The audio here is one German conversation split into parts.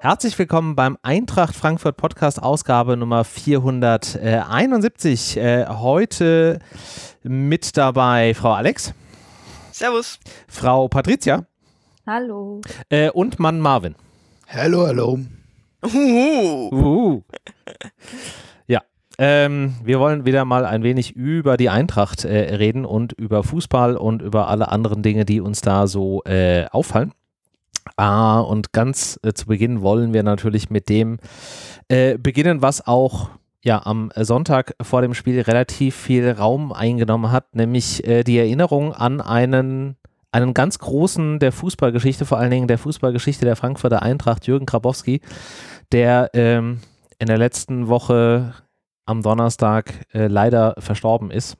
Herzlich willkommen beim Eintracht Frankfurt Podcast, Ausgabe Nummer 471. Heute mit dabei Frau Alex. Servus. Frau Patricia. Hallo. Und Mann Marvin. Hallo, hallo. Ja, wir wollen wieder mal ein wenig über die Eintracht reden und über Fußball und über alle anderen Dinge, die uns da so auffallen. Und ganz zu Beginn wollen wir natürlich mit dem beginnen, was auch am Sonntag vor dem Spiel relativ viel Raum eingenommen hat, nämlich die Erinnerung an einen ganz großen der Fußballgeschichte, vor allen Dingen der Fußballgeschichte der Frankfurter Eintracht, Jürgen Grabowski, der in der letzten Woche am Donnerstag leider verstorben ist.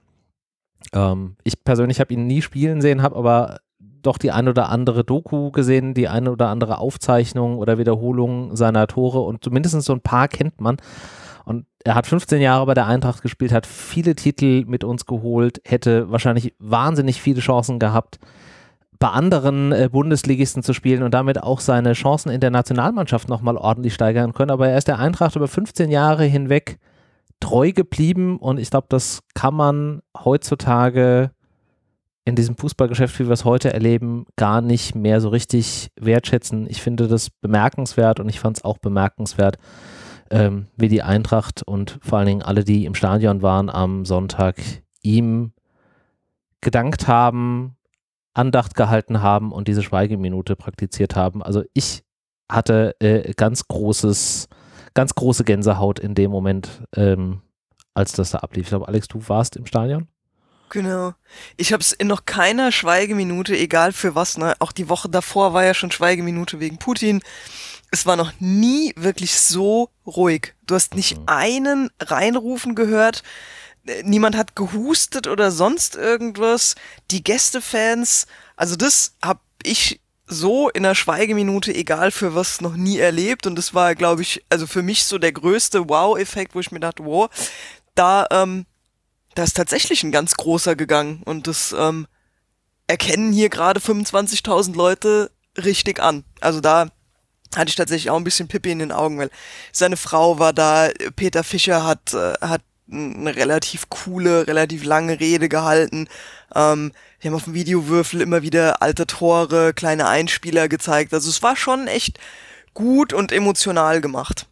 Ich persönlich habe ihn nie spielen sehen, habe aber doch die ein oder andere Doku gesehen, die eine oder andere Aufzeichnung oder Wiederholung seiner Tore und zumindest so ein paar kennt man. Und er hat 15 Jahre bei der Eintracht gespielt, hat viele Titel mit uns geholt, hätte wahrscheinlich wahnsinnig viele Chancen gehabt, bei anderen Bundesligisten zu spielen und damit auch seine Chancen in der Nationalmannschaft nochmal ordentlich steigern können. Aber er ist der Eintracht über 15 Jahre hinweg treu geblieben und ich glaube, das kann man heutzutage in diesem Fußballgeschäft, wie wir es heute erleben, gar nicht mehr so richtig wertschätzen. Ich finde das bemerkenswert und ich fand es auch bemerkenswert, wie die Eintracht und vor allen Dingen alle, die im Stadion waren am Sonntag, ihm gedankt haben, Andacht gehalten haben und diese Schweigeminute praktiziert haben. Also ich hatte ganz große Gänsehaut in dem Moment, als das da ablief. Ich glaube, Alex, du warst im Stadion? Genau. Ich habe es in noch keiner Schweigeminute, egal für was, ne? Auch die Woche davor war ja schon Schweigeminute wegen Putin. Es war noch nie wirklich so ruhig. Du hast nicht einen reinrufen gehört. Niemand hat gehustet oder sonst irgendwas. Die Gästefans, also das habe ich so in einer Schweigeminute, egal für was, noch nie erlebt. Und das war, glaube ich, also für mich so der größte Wow-Effekt, wo ich mir dachte, wow, da ist tatsächlich ein ganz großer gegangen. Und das erkennen hier gerade 25.000 Leute richtig an. Also da hatte ich tatsächlich auch ein bisschen Pipi in den Augen, weil seine Frau war da, Peter Fischer hat eine relativ coole, relativ lange Rede gehalten. Wir haben auf dem Videowürfel immer wieder alte Tore, kleine Einspieler gezeigt. Also es war schon echt gut und emotional gemacht.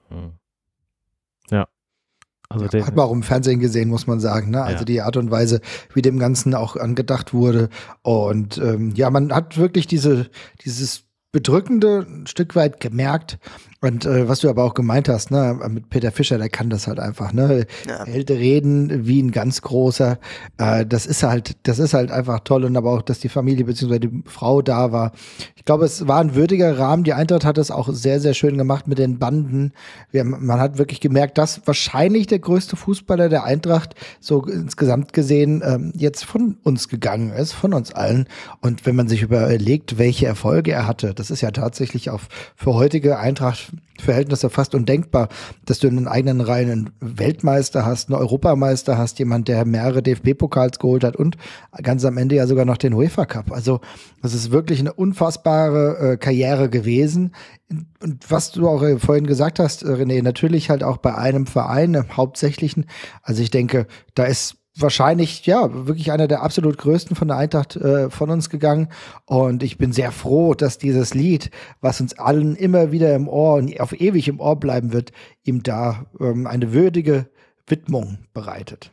Ja. Also hat man auch im Fernsehen gesehen, muss man sagen. Ne? Also die Art und Weise, wie dem Ganzen auch angedacht wurde. Und man hat wirklich dieses Bedrückende ein Stück weit gemerkt. Und was du aber auch gemeint hast, ne, mit Peter Fischer, der kann das halt einfach, ne? Ja. Er hält Reden wie ein ganz großer. Das ist halt einfach toll. Und aber auch, dass die Familie bzw. die Frau da war. Ich glaube, es war ein würdiger Rahmen. Die Eintracht hat es auch sehr, sehr schön gemacht mit den Banden. Man hat wirklich gemerkt, dass wahrscheinlich der größte Fußballer der Eintracht so insgesamt gesehen jetzt von uns gegangen ist, von uns allen. Und wenn man sich überlegt, welche Erfolge er hatte, das ist ja tatsächlich auch für heutige Eintracht-Verhältnisse fast undenkbar, dass du in den eigenen Reihen einen Weltmeister hast, einen Europameister hast, jemand, der mehrere DFB-Pokals geholt hat und ganz am Ende ja sogar noch den UEFA Cup. Also das ist wirklich eine unfassbare Karriere gewesen. Und was du auch vorhin gesagt hast, René, natürlich halt auch bei einem Verein, im Hauptsächlichen. Also ich denke, da ist wahrscheinlich, wirklich einer der absolut größten von der Eintracht von uns gegangen. Und ich bin sehr froh, dass dieses Lied, was uns allen immer wieder im Ohr und auf ewig im Ohr bleiben wird, ihm da eine würdige Widmung bereitet.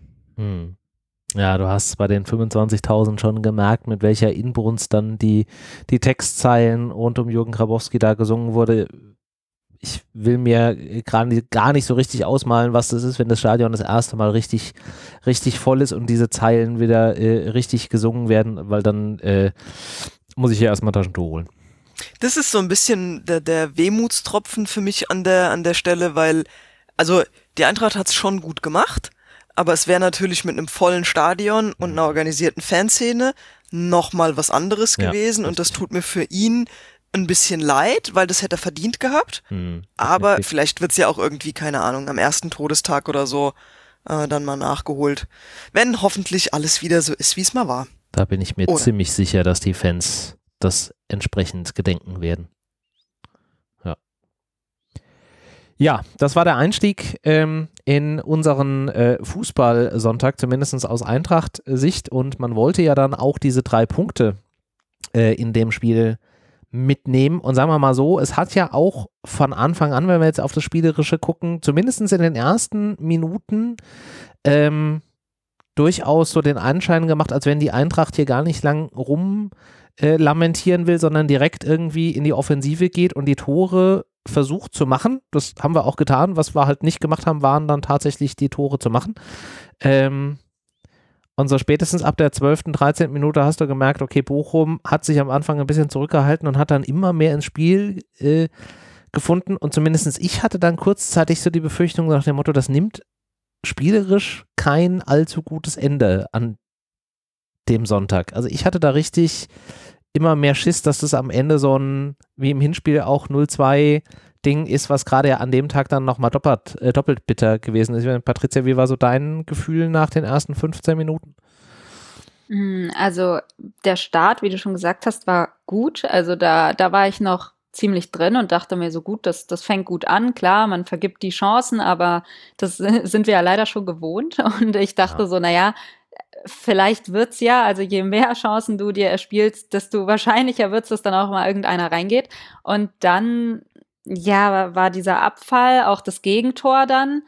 Ja, du hast bei den 25.000 schon gemerkt, mit welcher Inbrunst dann die Textzeilen rund um Jürgen Grabowski da gesungen wurde. Ich will mir gar nicht so richtig ausmalen, was das ist, wenn das Stadion das erste Mal richtig voll ist und diese Zeilen wieder richtig gesungen werden, weil dann muss ich hier erstmal Taschentuch holen. Das ist so ein bisschen der Wehmutstropfen für mich an der Stelle, weil, also die Eintracht hat es schon gut gemacht, aber es wäre natürlich mit einem vollen Stadion und einer organisierten Fanszene nochmal was anderes gewesen und das tut mir für ihn ein bisschen leid, weil das hätte er verdient gehabt, aber vielleicht wird's ja auch irgendwie, keine Ahnung, am ersten Todestag oder so dann mal nachgeholt, wenn hoffentlich alles wieder so ist, wie es mal war. Da bin ich mir ziemlich sicher, dass die Fans das entsprechend gedenken werden. Ja. Ja, das war der Einstieg in unseren Fußballsonntag, zumindest aus Eintracht-Sicht. Und man wollte ja dann auch diese 3 Punkte in dem Spiel mitnehmen. Und sagen wir mal so, es hat ja auch von Anfang an, wenn wir jetzt auf das Spielerische gucken, zumindest in den ersten Minuten durchaus so den Anschein gemacht, als wenn die Eintracht hier gar nicht lang lamentieren will, sondern direkt irgendwie in die Offensive geht und die Tore versucht zu machen. Das haben wir auch getan. Was wir halt nicht gemacht haben, waren dann tatsächlich die Tore zu machen. Und so spätestens ab der 12., 13. Minute hast du gemerkt, okay, Bochum hat sich am Anfang ein bisschen zurückgehalten und hat dann immer mehr ins Spiel gefunden. Und zumindest ich hatte dann kurzzeitig so die Befürchtung nach dem Motto, das nimmt spielerisch kein allzu gutes Ende an dem Sonntag. Also ich hatte da richtig immer mehr Schiss, dass das am Ende so ein, wie im Hinspiel auch 0-2 Ding ist, was gerade ja an dem Tag dann nochmal doppelt bitter gewesen ist. Patricia, wie war so dein Gefühl nach den ersten 15 Minuten? Also der Start, wie du schon gesagt hast, war gut. Also da war ich noch ziemlich drin und dachte mir so, gut, das fängt gut an. Klar, man vergibt die Chancen, aber das sind wir ja leider schon gewohnt. Und ich dachte so, naja, vielleicht wird's ja, also je mehr Chancen du dir erspielst, desto wahrscheinlicher wird's, dass dann auch mal irgendeiner reingeht. Und dann, ja, war dieser Abfall, auch das Gegentor dann.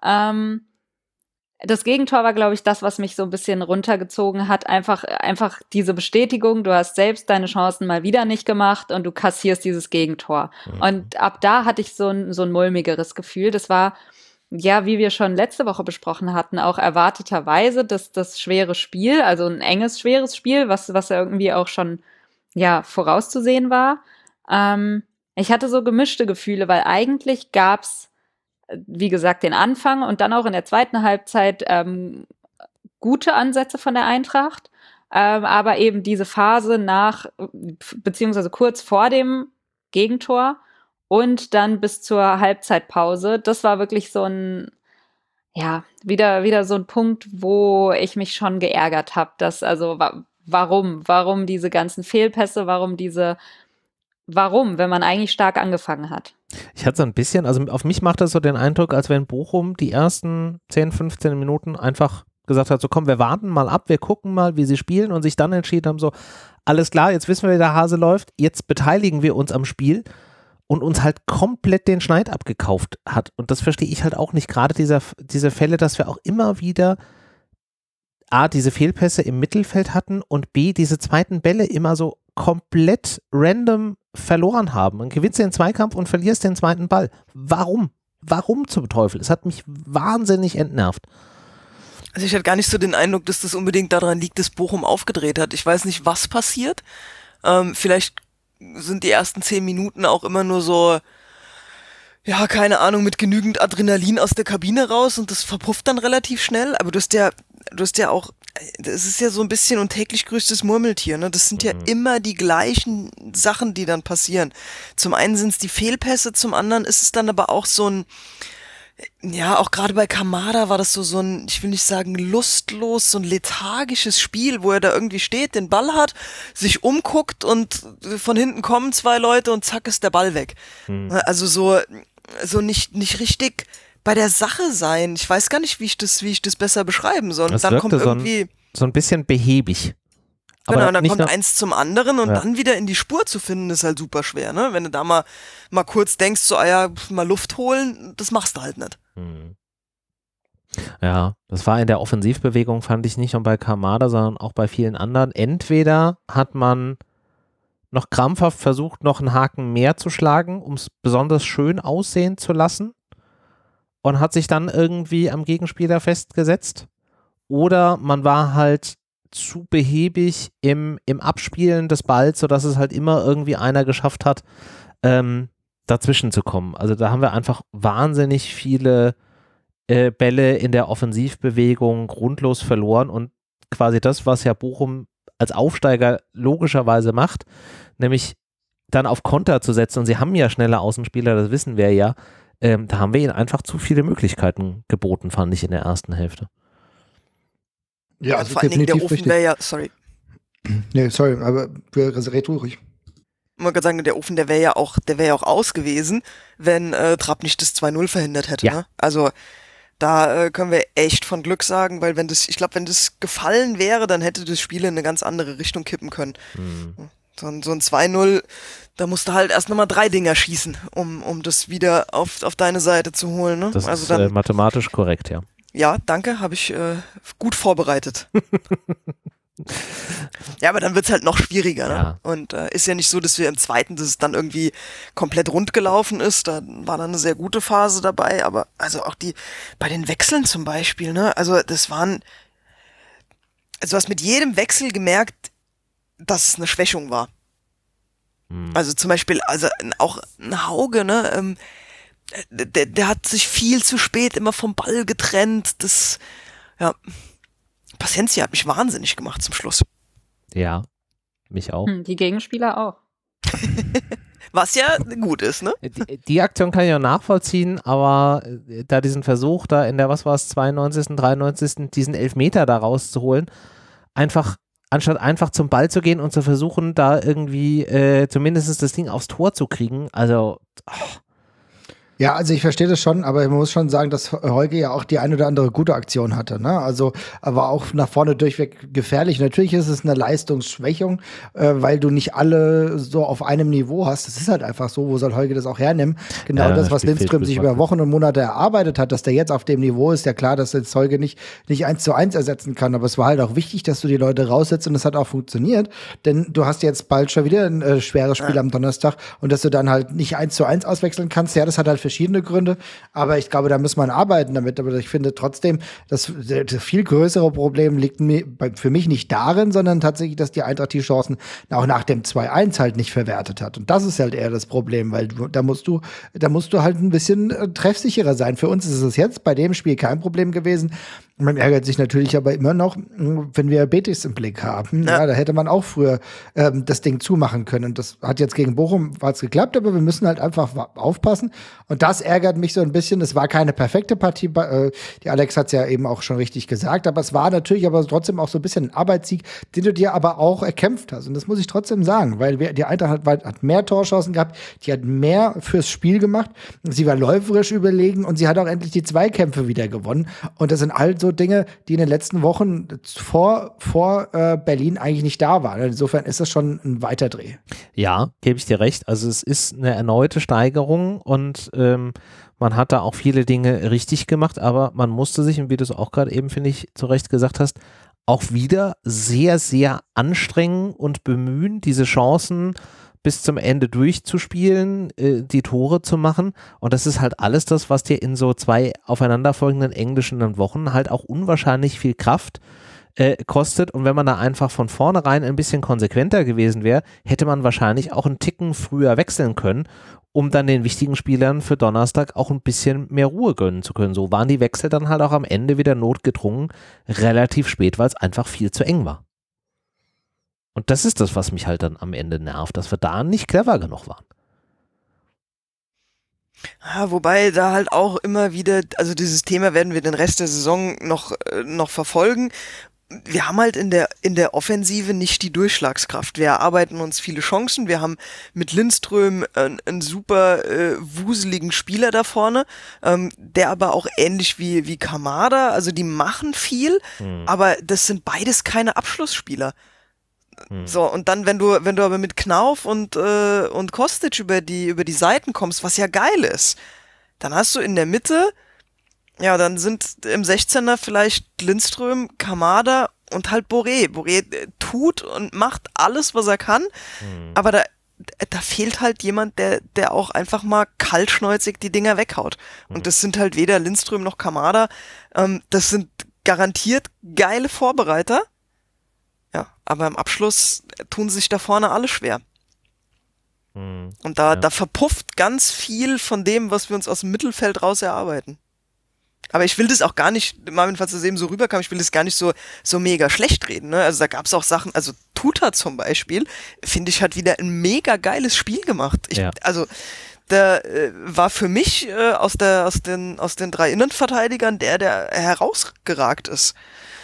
Das Gegentor war, glaube ich, das, was mich so ein bisschen runtergezogen hat. Einfach diese Bestätigung, du hast selbst deine Chancen mal wieder nicht gemacht und du kassierst dieses Gegentor. Mhm. Und ab da hatte ich so ein mulmigeres Gefühl. Das war, ja, wie wir schon letzte Woche besprochen hatten, auch erwarteterweise das schwere Spiel, also ein enges, schweres Spiel, was ja irgendwie auch schon, ja, vorauszusehen war. Ich hatte so gemischte Gefühle, weil eigentlich gab's, wie gesagt, den Anfang und dann auch in der zweiten Halbzeit gute Ansätze von der Eintracht, aber eben diese Phase beziehungsweise kurz vor dem Gegentor und dann bis zur Halbzeitpause, das war wirklich so ein, ja, wieder so ein Punkt, wo ich mich schon geärgert habe, dass, also, warum diese ganzen Fehlpässe, warum, wenn man eigentlich stark angefangen hat? Ich hatte so ein bisschen, also auf mich macht das so den Eindruck, als wenn Bochum die ersten 10, 15 Minuten einfach gesagt hat, so komm, wir warten mal ab, wir gucken mal, wie sie spielen und sich dann entschieden haben, so, alles klar, jetzt wissen wir, wie der Hase läuft, jetzt beteiligen wir uns am Spiel und uns halt komplett den Schneid abgekauft hat. Und das verstehe ich halt auch nicht, gerade diese Fälle, dass wir auch immer wieder A, diese Fehlpässe im Mittelfeld hatten und B, diese zweiten Bälle immer so komplett random verloren haben. Man gewinnt den Zweikampf und verlierst den zweiten Ball. Warum? Warum zum Teufel? Es hat mich wahnsinnig entnervt. Also ich hatte gar nicht so den Eindruck, dass das unbedingt daran liegt, dass Bochum aufgedreht hat. Ich weiß nicht, was passiert. Vielleicht sind die ersten 10 Minuten auch immer nur so, ja, keine Ahnung, mit genügend Adrenalin aus der Kabine raus und das verpufft dann relativ schnell. Aber du hast ja auch, das ist ja so ein bisschen und täglich grüßtes Murmeltier, ne? Das sind ja immer die gleichen Sachen, die dann passieren. Zum einen sind es die Fehlpässe, zum anderen ist es dann aber auch so ein, ja, auch gerade bei Kamada war das so ein, ich will nicht sagen lustlos, so ein lethargisches Spiel, wo er da irgendwie steht, den Ball hat, sich umguckt und von hinten kommen 2 Leute und zack ist der Ball weg. Also so nicht richtig bei der Sache sein. Ich weiß gar nicht, wie ich das besser beschreiben soll. Das dann kommt irgendwie so ein bisschen behäbig. Genau, und dann kommt eins zum anderen und dann wieder in die Spur zu finden, ist halt super schwer, ne? Wenn du da mal kurz denkst, so, mal Luft holen, das machst du halt nicht. Ja, das war in der Offensivbewegung, fand ich nicht nur bei Kamada, sondern auch bei vielen anderen. Entweder hat man noch krampfhaft versucht, noch einen Haken mehr zu schlagen, um es besonders schön aussehen zu lassen und hat sich dann irgendwie am Gegenspieler festgesetzt. Oder man war halt zu behäbig im Abspielen des Balls, sodass es halt immer irgendwie einer geschafft hat, dazwischen zu kommen. Also da haben wir einfach wahnsinnig viele Bälle in der Offensivbewegung grundlos verloren und quasi das, was ja Bochum als Aufsteiger logischerweise macht, nämlich dann auf Konter zu setzen und sie haben ja schnelle Außenspieler, das wissen wir ja, da haben wir ihnen einfach zu viele Möglichkeiten geboten, fand ich in der ersten Hälfte. Ja, also vor allen Dingen der Ofen wäre ja, sorry. Nee, sorry, aber red ruhig. Man kann sagen, der Ofen, der wäre ja auch aus gewesen, wenn Trapp nicht das 2-0 verhindert hätte. Ja. Ne? Also da können wir echt von Glück sagen, weil wenn das gefallen wäre, dann hätte das Spiel in eine ganz andere Richtung kippen können. So ein 2-0, da musst du halt erst nochmal 3 Dinger schießen, um das wieder auf deine Seite zu holen. Ne? Das also ist dann, mathematisch korrekt, ja. ja, danke, habe ich gut vorbereitet. Ja, aber dann wird's halt noch schwieriger. Ne? Ja. Und ist ja nicht so, dass wir im zweiten, dass es dann irgendwie komplett rund gelaufen ist. Da war dann eine sehr gute Phase dabei. Aber also auch bei den Wechseln zum Beispiel, ne? Also du hast mit jedem Wechsel gemerkt, dass es eine Schwächung war. Also zum Beispiel, auch ein Hauge, ne? Der hat sich viel zu spät immer vom Ball getrennt. Paciencia hat mich wahnsinnig gemacht zum Schluss. Ja, mich auch. Die Gegenspieler auch. Was ja gut ist, ne? Die Aktion kann ich auch nachvollziehen, aber da diesen Versuch da in der, 92., 93., diesen Elfmeter da rauszuholen, anstatt einfach zum Ball zu gehen und zu versuchen, da irgendwie zumindest das Ding aufs Tor zu kriegen, also Ja, also ich verstehe das schon, aber man muss schon sagen, dass Heuge ja auch die ein oder andere gute Aktion hatte, ne? Also er war auch nach vorne durchweg gefährlich. Natürlich ist es eine Leistungsschwächung, weil du nicht alle so auf einem Niveau hast. Das ist halt einfach so. Wo soll Heuge das auch hernehmen? Genau ja, das, was Lindström sich über Wochen und Monate erarbeitet hat, dass der jetzt auf dem Niveau ist. Ja klar, dass jetzt Heuge nicht 1:1 ersetzen kann, aber es war halt auch wichtig, dass du die Leute raussetzt und es hat auch funktioniert. Denn du hast jetzt bald schon wieder ein schweres Spiel am Donnerstag und dass du dann halt nicht 1:1 auswechseln kannst, ja, das hat halt verschiedene Gründe, aber ich glaube, da muss man arbeiten damit. Aber ich finde trotzdem, das viel größere Problem liegt für mich nicht darin, sondern tatsächlich, dass die Eintracht die Chancen auch nach dem 2:1 halt nicht verwertet hat. Und das ist halt eher das Problem, weil da musst du halt ein bisschen treffsicherer sein. Für uns ist es jetzt bei dem Spiel kein Problem gewesen. Man ärgert sich natürlich aber immer noch, wenn wir Betis im Blick haben. Ja, da hätte man auch früher das Ding zumachen können. Und das hat jetzt gegen Bochum hat's geklappt, aber wir müssen halt einfach aufpassen. Und das ärgert mich so ein bisschen. Es war keine perfekte Partie. Die Alex hat's ja eben auch schon richtig gesagt. Aber es war natürlich aber trotzdem auch so ein bisschen ein Arbeitssieg, den du dir aber auch erkämpft hast. Und das muss ich trotzdem sagen, weil die Eintracht hat mehr Torchancen gehabt. Die hat mehr fürs Spiel gemacht. Sie war läuferisch überlegen und sie hat auch endlich die Zweikämpfe wieder gewonnen. Und das sind halt so Dinge, die in den letzten Wochen vor Berlin eigentlich nicht da waren. Insofern ist das schon ein Weiterdreh. Ja, gebe ich dir recht. Also es ist eine erneute Steigerung und man hat da auch viele Dinge richtig gemacht, aber man musste sich, und wie du es auch gerade eben, finde ich, zu Recht gesagt hast, auch wieder sehr, sehr anstrengen und bemühen, diese Chancen bis zum Ende durchzuspielen, die Tore zu machen, und das ist halt alles das, was dir in so 2 aufeinanderfolgenden englischen Wochen halt auch unwahrscheinlich viel Kraft kostet, und wenn man da einfach von vornherein ein bisschen konsequenter gewesen wäre, hätte man wahrscheinlich auch einen Ticken früher wechseln können, um dann den wichtigen Spielern für Donnerstag auch ein bisschen mehr Ruhe gönnen zu können. So waren die Wechsel dann halt auch am Ende wieder notgedrungen relativ spät, weil es einfach viel zu eng war. Und das ist das, was mich halt dann am Ende nervt, dass wir da nicht clever genug waren. Ja, wobei da halt auch immer wieder, also dieses Thema werden wir den Rest der Saison noch verfolgen. Wir haben halt in der Offensive nicht die Durchschlagskraft. Wir erarbeiten uns viele Chancen. Wir haben mit Lindström einen super wuseligen Spieler da vorne, der aber auch ähnlich wie Kamada, also die machen viel, aber das sind beides keine Abschlussspieler. So, und dann, wenn du aber mit Knauf und Kostic über die Seiten kommst, was ja geil ist, dann hast du in der Mitte, ja, dann sind im 16er vielleicht Lindström, Kamada und halt Boré. Boré tut und macht alles, was er kann, aber da fehlt halt jemand, der auch einfach mal kaltschnäuzig die Dinger weghaut. Und das sind halt weder Lindström noch Kamada. Das sind garantiert geile Vorbereiter. Ja, aber im Abschluss tun sich da vorne alle schwer. Und da verpufft ganz viel von dem, was wir uns aus dem Mittelfeld raus erarbeiten. Aber ich will das auch gar nicht, Marvin, falls das eben so rüberkam, ich will das gar nicht so mega schlecht reden. Ne? Also da gab es auch Sachen, also Tuta zum Beispiel, finde ich, hat wieder ein mega geiles Spiel gemacht. Also der war für mich aus den 3 Innenverteidigern der herausgeragt ist.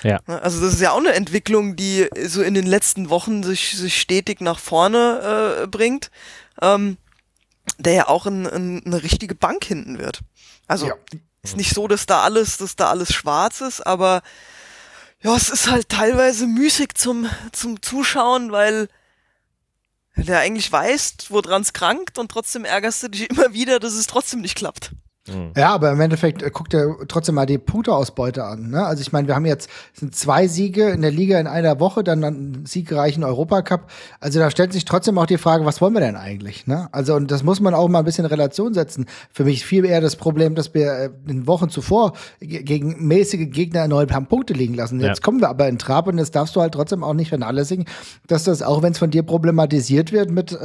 Ja. Also das ist ja auch eine Entwicklung, die so in den letzten Wochen sich stetig nach vorne bringt, der ja auch eine richtige Bank hinten wird. Also ist nicht so, dass da alles schwarz ist, aber ja, es ist halt teilweise müßig zum Zuschauen, weil der eigentlich weiß, woran es krankt und trotzdem ärgerst du dich immer wieder, dass es trotzdem nicht klappt. Ja, aber im Endeffekt guckt er trotzdem mal die Punkteausbeute an. Ne? Also ich meine, wir haben jetzt sind 2 Siege in der Liga in einer Woche, dann einen siegreichen Europacup. Also da stellt sich trotzdem auch die Frage, was wollen wir denn eigentlich? Ne? Also und das muss man auch mal ein bisschen in Relation setzen. Für mich viel eher das Problem, dass wir in Wochen zuvor gegen mäßige Gegner erneut haben Punkte liegen lassen. Jetzt kommen wir aber in Trab und jetzt darfst du halt trotzdem auch nicht vernachlässigen, dass das, auch wenn es von dir problematisiert wird mit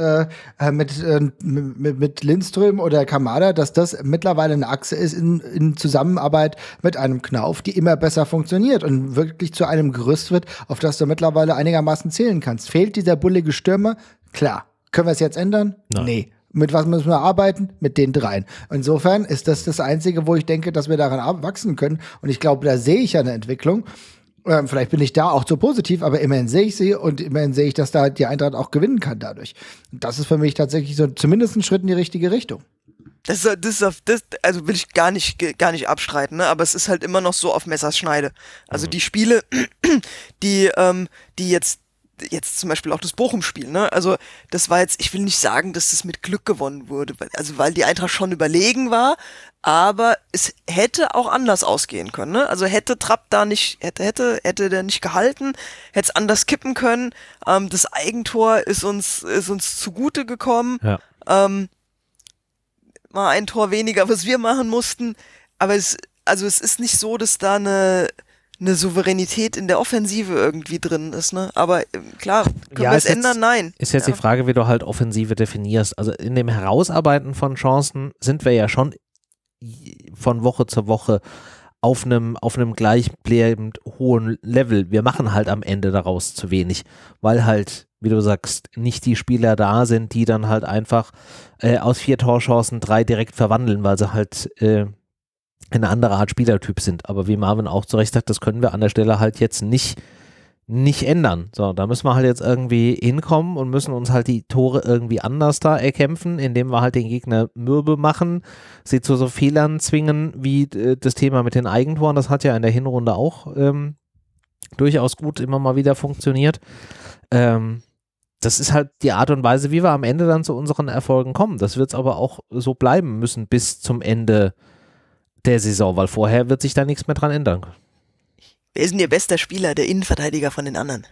Lindström oder Kamada, dass das mittlerweile eine Achse ist in Zusammenarbeit mit einem Knauf, die immer besser funktioniert und wirklich zu einem Gerüst wird, auf das du mittlerweile einigermaßen zählen kannst. Fehlt dieser bullige Stürmer? Klar. Können wir es jetzt ändern? Nein. Nee. Mit was müssen wir arbeiten? Mit den 3. Insofern ist das Einzige, wo ich denke, dass wir daran wachsen können. Und ich glaube, da sehe ich ja eine Entwicklung. Vielleicht bin ich da auch zu positiv, aber immerhin sehe ich sie und immerhin sehe ich, dass da die Eintracht auch gewinnen kann dadurch. Und das ist für mich tatsächlich so zumindest ein Schritt in die richtige Richtung. Das also will ich gar nicht abstreiten, ne? Aber es ist halt immer noch so auf Messerschneide. Also die Spiele, die jetzt zum Beispiel auch das Bochum-Spiel, ne? Also das war jetzt, ich will nicht sagen, dass das mit Glück gewonnen wurde, weil die Eintracht schon überlegen war, aber es hätte auch anders ausgehen können, ne? Also hätte Trapp da nicht, hätte der nicht gehalten, hätte es anders kippen können. Das Eigentor ist uns zugute gekommen. Ja. Mal ein Tor weniger, was wir machen mussten, aber es ist nicht so, dass da eine Souveränität in der Offensive irgendwie drin ist, ne? Aber klar, können wir es ändern? Nein. Ist jetzt die Frage, wie du halt Offensive definierst. Also in dem Herausarbeiten von Chancen sind wir ja schon von Woche zu Woche auf einem gleichbleibend hohen Level. Wir machen halt am Ende daraus zu wenig, weil halt, wie du sagst, nicht die Spieler da sind, die dann halt einfach aus 4 Torchancen 3 direkt verwandeln, weil sie halt eine andere Art Spielertyp sind. Aber wie Marvin auch zu Recht sagt, das können wir an der Stelle halt jetzt nicht ändern. So, da müssen wir halt jetzt irgendwie hinkommen und müssen uns halt die Tore irgendwie anders da erkämpfen, indem wir halt den Gegner mürbe machen, sie zu so Fehlern zwingen, wie das Thema mit den Eigentoren. Das hat ja in der Hinrunde auch durchaus gut immer mal wieder funktioniert. Das ist halt die Art und Weise, wie wir am Ende dann zu unseren Erfolgen kommen. Das wird es aber auch so bleiben müssen bis zum Ende der Saison, weil vorher wird sich da nichts mehr dran ändern. Wer ist denn Ihr bester Spieler, der Innenverteidiger von den anderen?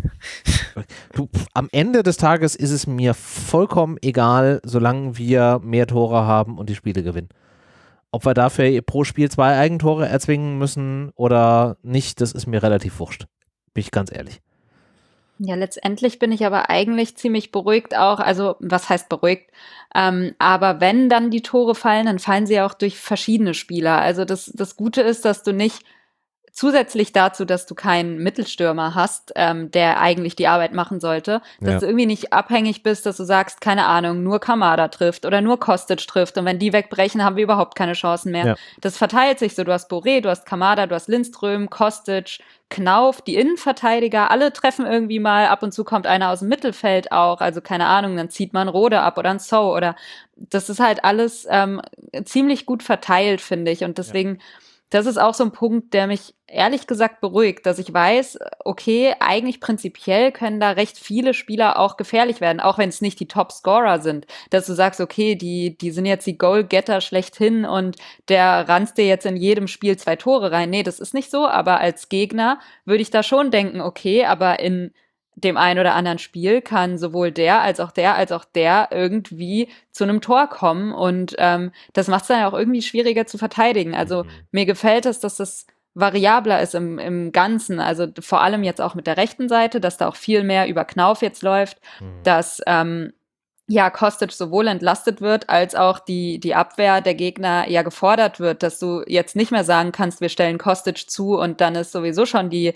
Du, am Ende des Tages ist es mir vollkommen egal, solange wir mehr Tore haben und die Spiele gewinnen. Ob wir dafür pro Spiel 2 Eigentore erzwingen müssen oder nicht, das ist mir relativ wurscht. Bin ich ganz ehrlich. Ja, letztendlich bin ich aber eigentlich ziemlich beruhigt auch, also was heißt beruhigt, aber wenn dann die Tore fallen, dann fallen sie auch durch verschiedene Spieler. Also das Gute ist, dass du nicht zusätzlich dazu, dass du keinen Mittelstürmer hast, der eigentlich die Arbeit machen sollte, dass du irgendwie nicht abhängig bist, dass du sagst, keine Ahnung, nur Kamada trifft oder nur Kostic trifft und wenn die wegbrechen, haben wir überhaupt keine Chancen mehr. Ja. Das verteilt sich so, du hast Boré, du hast Kamada, du hast Lindström, Kostic, Knauf, die Innenverteidiger, alle treffen irgendwie mal, ab und zu kommt einer aus dem Mittelfeld auch, also keine Ahnung, dann zieht man Rode ab oder ein So oder das ist halt alles ziemlich gut verteilt, finde ich und deswegen das ist auch so ein Punkt, der mich ehrlich gesagt beruhigt, dass ich weiß, okay, eigentlich prinzipiell können da recht viele Spieler auch gefährlich werden, auch wenn es nicht die Top-Scorer sind, dass du sagst, okay, die sind jetzt die Goal-Getter schlechthin und der ranzt dir jetzt in jedem Spiel 2 Tore rein. Nee, das ist nicht so, aber als Gegner würde ich da schon denken, okay, aber in dem einen oder anderen Spiel kann sowohl der als auch der irgendwie zu einem Tor kommen und das macht es dann auch irgendwie schwieriger zu verteidigen. Also mir gefällt es, dass das variabler ist im Ganzen, also vor allem jetzt auch mit der rechten Seite, dass da auch viel mehr über Knauf jetzt läuft, dass Kostic sowohl entlastet wird, als auch die Abwehr der Gegner ja gefordert wird, dass du jetzt nicht mehr sagen kannst, wir stellen Kostic zu und dann ist sowieso schon die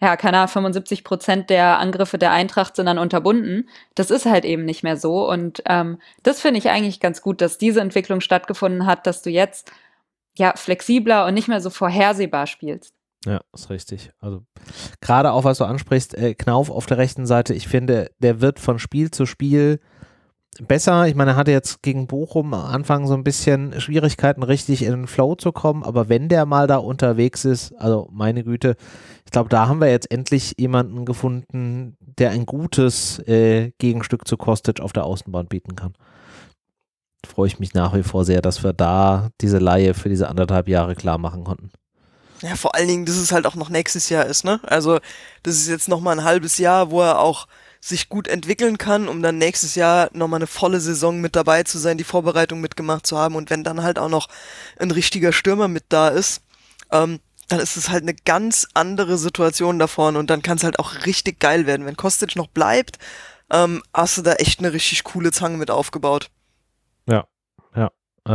75% der Angriffe der Eintracht sind dann unterbunden. Das ist halt eben nicht mehr so. Und das finde ich eigentlich ganz gut, dass diese Entwicklung stattgefunden hat, dass du jetzt flexibler und nicht mehr so vorhersehbar spielst. Ja, ist richtig. Also gerade auch, was du ansprichst, Knauf auf der rechten Seite, ich finde, der wird von Spiel zu Spiel besser. Ich meine, er hatte jetzt gegen Bochum am Anfang so ein bisschen Schwierigkeiten, richtig in den Flow zu kommen, aber wenn der mal da unterwegs ist, also meine Güte, ich glaube, da haben wir jetzt endlich jemanden gefunden, der ein gutes Gegenstück zu Kostic auf der Außenbahn bieten kann. Freue ich mich nach wie vor sehr, dass wir da diese Leihe für diese 1,5 Jahre klar machen konnten. Ja, vor allen Dingen, dass es halt auch noch nächstes Jahr ist, ne? Also, das ist jetzt nochmal ein halbes Jahr, wo er auch sich gut entwickeln kann, um dann nächstes Jahr nochmal eine volle Saison mit dabei zu sein, die Vorbereitung mitgemacht zu haben. Und wenn dann halt auch noch ein richtiger Stürmer mit da ist, dann ist es halt eine ganz andere Situation da vorne und dann kann es halt auch richtig geil werden. Wenn Kostic noch bleibt, hast du da echt eine richtig coole Zange mit aufgebaut. Ja, ja.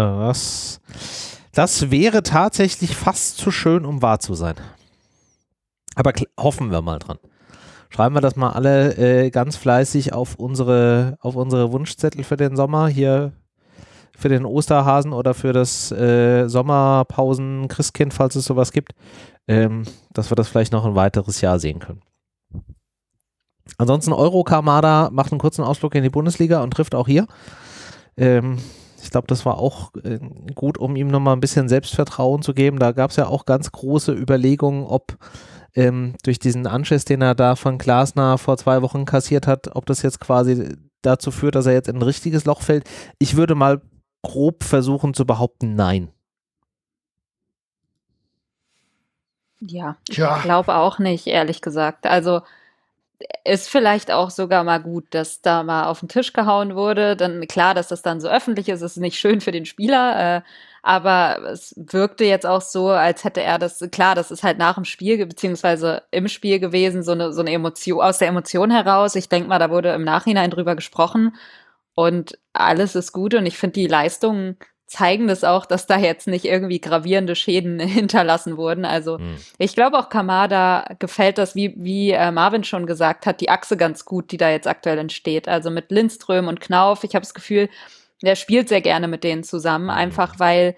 Das wäre tatsächlich fast zu schön, um wahr zu sein. Aber hoffen wir mal dran. Schreiben wir das mal alle ganz fleißig auf unsere Wunschzettel für den Sommer, hier für den Osterhasen oder für das Sommerpausen-Christkind, falls es sowas gibt, dass wir das vielleicht noch ein weiteres Jahr sehen können. Ansonsten Euro-Kamada macht einen kurzen Ausflug in die Bundesliga und trifft auch hier. Ich glaube, das war auch gut, um ihm nochmal ein bisschen Selbstvertrauen zu geben. Da gab es ja auch ganz große Überlegungen, ob durch diesen Anschiss, den er da von Glasner vor 2 Wochen kassiert hat, ob das jetzt quasi dazu führt, dass er jetzt in ein richtiges Loch fällt. Ich würde mal grob versuchen zu behaupten, nein. Ja, ich glaube auch nicht, ehrlich gesagt. Also ist vielleicht auch sogar mal gut, dass da mal auf den Tisch gehauen wurde. Dann klar, dass das dann so öffentlich ist nicht schön für den Spieler, aber es wirkte jetzt auch so, als hätte er das, klar, das ist halt nach dem Spiel, beziehungsweise im Spiel gewesen, so eine Emotion, aus der Emotion heraus. Ich denke mal, da wurde im Nachhinein drüber gesprochen und alles ist gut und ich finde, die Leistungen zeigen das auch, dass da jetzt nicht irgendwie gravierende Schäden hinterlassen wurden. Also ich glaube auch Kamada gefällt das, wie Marvin schon gesagt hat, die Achse ganz gut, die da jetzt aktuell entsteht. Also mit Lindström und Knauf. Ich habe das Gefühl, der spielt sehr gerne mit denen zusammen, einfach weil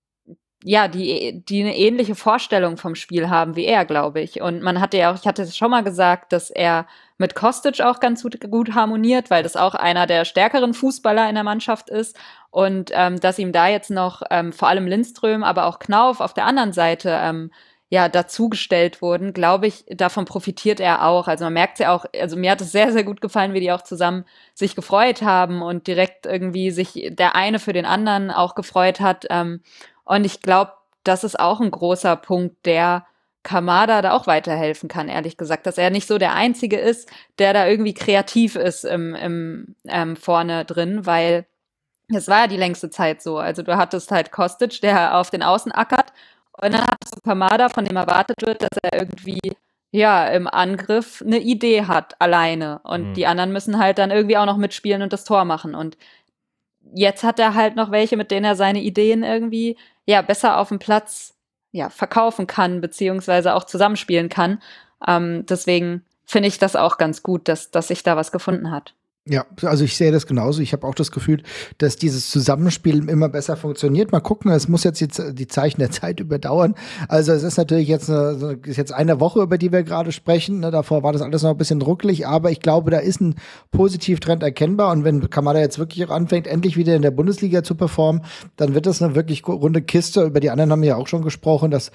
ja, die eine ähnliche Vorstellung vom Spiel haben wie er, glaube ich. Und man hatte ja auch, ich hatte es schon mal gesagt, dass er mit Kostic auch ganz gut harmoniert, weil das auch einer der stärkeren Fußballer in der Mannschaft ist. Und dass ihm da jetzt noch vor allem Lindström, aber auch Knauf auf der anderen Seite ja dazugestellt wurden, glaube ich, davon profitiert er auch. Also man merkt es ja auch, also mir hat es sehr, sehr gut gefallen, wie die auch zusammen sich gefreut haben und direkt irgendwie sich der eine für den anderen auch gefreut hat. Und ich glaube, das ist auch ein großer Punkt, der Kamada da auch weiterhelfen kann, ehrlich gesagt, dass er nicht so der Einzige ist, der da irgendwie kreativ ist im vorne drin, weil es war ja die längste Zeit so. Also du hattest halt Kostic, der auf den Außen ackert und dann hattest du Kamada, von dem erwartet wird, dass er irgendwie ja im Angriff eine Idee hat, alleine und die anderen müssen halt dann irgendwie auch noch mitspielen und das Tor machen und jetzt hat er halt noch welche, mit denen er seine Ideen irgendwie ja besser auf dem Platz ja verkaufen kann, beziehungsweise auch zusammenspielen kann. Deswegen finde ich das auch ganz gut, dass sich da was gefunden hat. Ja, also ich sehe das genauso. Ich habe auch das Gefühl, dass dieses Zusammenspiel immer besser funktioniert. Mal gucken, es muss jetzt die Zeichen der Zeit überdauern. Also es ist natürlich jetzt eine Woche, über die wir gerade sprechen. Davor war das alles noch ein bisschen ruckelig, aber ich glaube, da ist ein Positivtrend erkennbar. Und wenn Kamada jetzt wirklich auch anfängt, endlich wieder in der Bundesliga zu performen, dann wird das eine wirklich runde Kiste. Über die anderen haben wir ja auch schon gesprochen, dass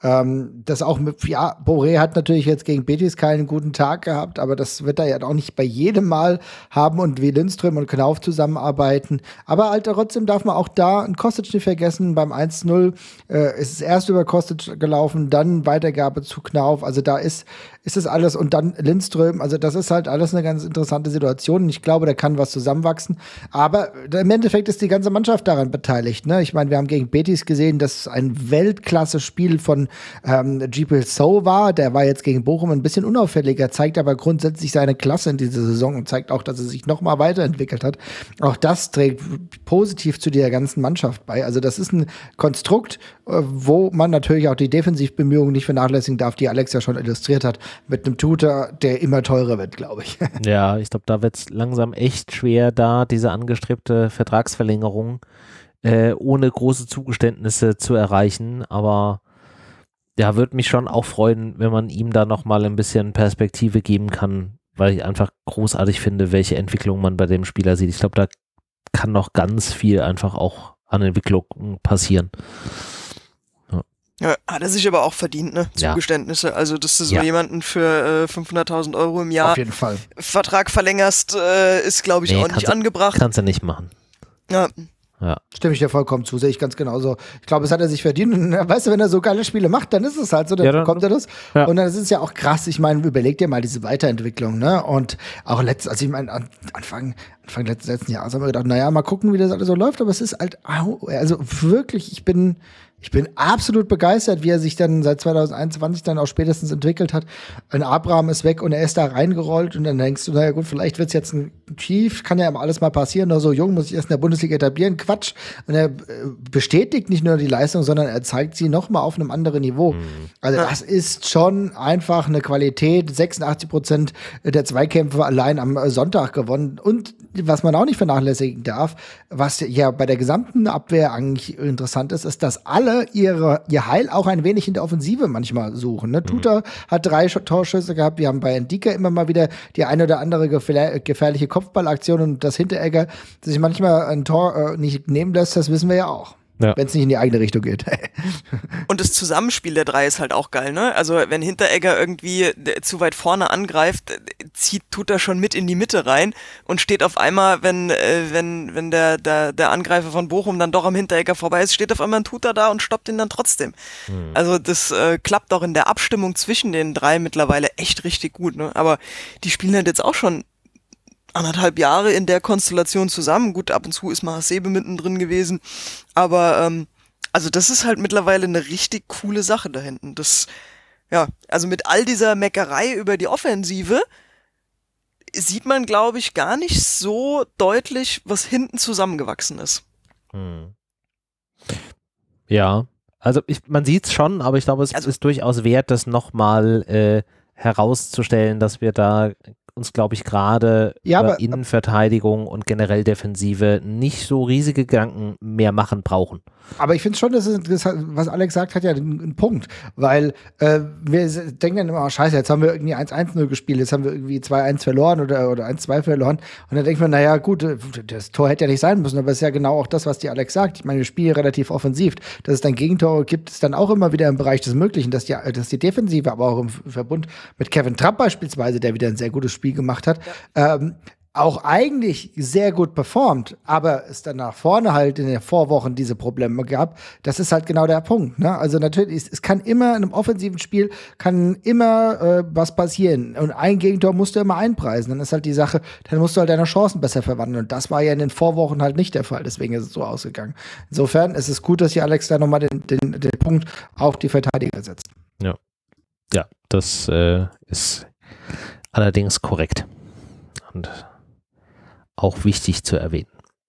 das auch Boré hat natürlich jetzt gegen Betis keinen guten Tag gehabt, aber das wird er ja auch nicht bei jedem Mal haben und wie Lindström und Knauf zusammenarbeiten. Aber halt trotzdem darf man auch da einen Kostic nicht vergessen. Beim 1-0 ist es erst über Kostic gelaufen, dann Weitergabe zu Knauf. Also da ist es alles und dann Lindström. Also das ist halt alles eine ganz interessante Situation. Und ich glaube, da kann was zusammenwachsen. Aber im Endeffekt ist die ganze Mannschaft daran beteiligt. Ne? Ich meine, wir haben gegen Betis gesehen, dass ein Weltklasse-Spiel von Djibril Sow war. Der war jetzt gegen Bochum ein bisschen unauffälliger, zeigt aber grundsätzlich seine Klasse in dieser Saison und zeigt auch, dass er sich noch mal weiterentwickelt hat. Auch das trägt positiv zu der ganzen Mannschaft bei. Also das ist ein Konstrukt, wo man natürlich auch die Defensivbemühungen nicht vernachlässigen darf, die Alex ja schon illustriert hat, mit einem Tutor, der immer teurer wird, glaube ich. Ja, ich glaube, da wird es langsam echt schwer, da diese angestrebte Vertragsverlängerung ohne große Zugeständnisse zu erreichen. Aber ja, würde mich schon auch freuen, wenn man ihm da nochmal ein bisschen Perspektive geben kann, weil ich einfach großartig finde, welche Entwicklung man bei dem Spieler sieht. Ich glaube, da kann noch ganz viel einfach auch an Entwicklung passieren. Ja, hat er sich aber auch verdient, ne? Ja. Zugeständnisse. Also, dass du so jemanden für 500.000 Euro im Jahr auf jeden Fall Vertrag verlängerst, ist, glaube ich, auch nicht angebracht. Kannst du nicht machen. Ja. Ja. Stimme ich dir vollkommen zu, sehe ich ganz genauso. Ich glaube, es hat er sich verdient. Und weißt du, wenn er so geile Spiele macht, dann ist es halt so, dann bekommt er das. Ja. Und dann ist es ja auch krass. Ich meine, überleg dir mal diese Weiterentwicklung, ne? Und auch also ich meine, Anfang letzten Jahres haben wir gedacht, naja, mal gucken, wie das alles so läuft. Aber es ist halt, also wirklich, ich bin absolut begeistert, wie er sich dann seit 2021 dann auch spätestens entwickelt hat. Ein Abraham ist weg und er ist da reingerollt und dann denkst du, naja gut, vielleicht wird's jetzt ein Tief, kann ja immer alles mal passieren, nur so jung muss ich erst in der Bundesliga etablieren, Quatsch. Und er bestätigt nicht nur die Leistung, sondern er zeigt sie nochmal auf einem anderen Niveau. Also das ist schon einfach eine Qualität, 86% der Zweikämpfe allein am Sonntag gewonnen. Und was man auch nicht vernachlässigen darf, was ja bei der gesamten Abwehr eigentlich interessant ist, ist, dass alle ihr Heil auch ein wenig in der Offensive manchmal suchen. Ne? Tuta hat 3 Torschüsse gehabt. Wir haben bei Ndika immer mal wieder die eine oder andere gefährliche Kopfballaktion und das Hinteregger sich manchmal ein Tor nicht nehmen lässt, das wissen wir ja auch. Ja. Wenn es nicht in die eigene Richtung geht. Und das Zusammenspiel der drei ist halt auch geil, ne? Also wenn Hinteregger irgendwie zu weit vorne angreift, tut er schon mit in die Mitte rein und steht auf einmal, wenn der Angreifer von Bochum dann doch am Hinteregger vorbei ist, steht auf einmal ein Tuta da und stoppt ihn dann trotzdem. Also das klappt auch in der Abstimmung zwischen den drei mittlerweile echt richtig gut, ne? Aber die spielen halt jetzt auch schon 1,5 Jahre in der Konstellation zusammen. Gut, ab und zu ist mal Hasebe mittendrin gewesen. Aber also das ist halt mittlerweile eine richtig coole Sache da hinten. Das, ja, also mit all dieser Meckerei über die Offensive sieht man, glaube ich, gar nicht so deutlich, was hinten zusammengewachsen ist. Ja, also man sieht es schon, aber ich glaube, es ist durchaus wert, das nochmal herauszustellen, dass wir da uns, glaube ich, gerade über Innenverteidigung und generell Defensive nicht so riesige Gedanken mehr machen brauchen. Aber ich finde schon, das, was Alex sagt, hat ja einen Punkt, weil wir denken dann immer, oh, scheiße, jetzt haben wir irgendwie 1-1-0 gespielt, jetzt haben wir irgendwie 2-1 verloren oder 1-2 verloren und dann denkt man, naja gut, das Tor hätte ja nicht sein müssen, aber es ist ja genau auch das, was die Alex sagt. Ich meine, wir spielen relativ offensiv. Dass es dann Gegentore gibt, ist dann auch immer wieder im Bereich des Möglichen, dass die Defensive, aber auch im Verbund mit Kevin Trapp beispielsweise, der wieder ein sehr gutes Spiel gemacht hat, auch eigentlich sehr gut performt, aber es dann nach vorne halt in den Vorwochen diese Probleme gab, das ist halt genau der Punkt. Ne? Also natürlich, es kann immer in einem offensiven Spiel kann immer was passieren und ein Gegentor musst du immer einpreisen. Dann ist halt die Sache, dann musst du halt deine Chancen besser verwandeln und das war ja in den Vorwochen halt nicht der Fall, deswegen ist es so ausgegangen. Insofern ist es gut, dass hier Alex da nochmal den Punkt auf die Verteidiger setzt. Ja, das ist allerdings korrekt und auch wichtig zu erwähnen.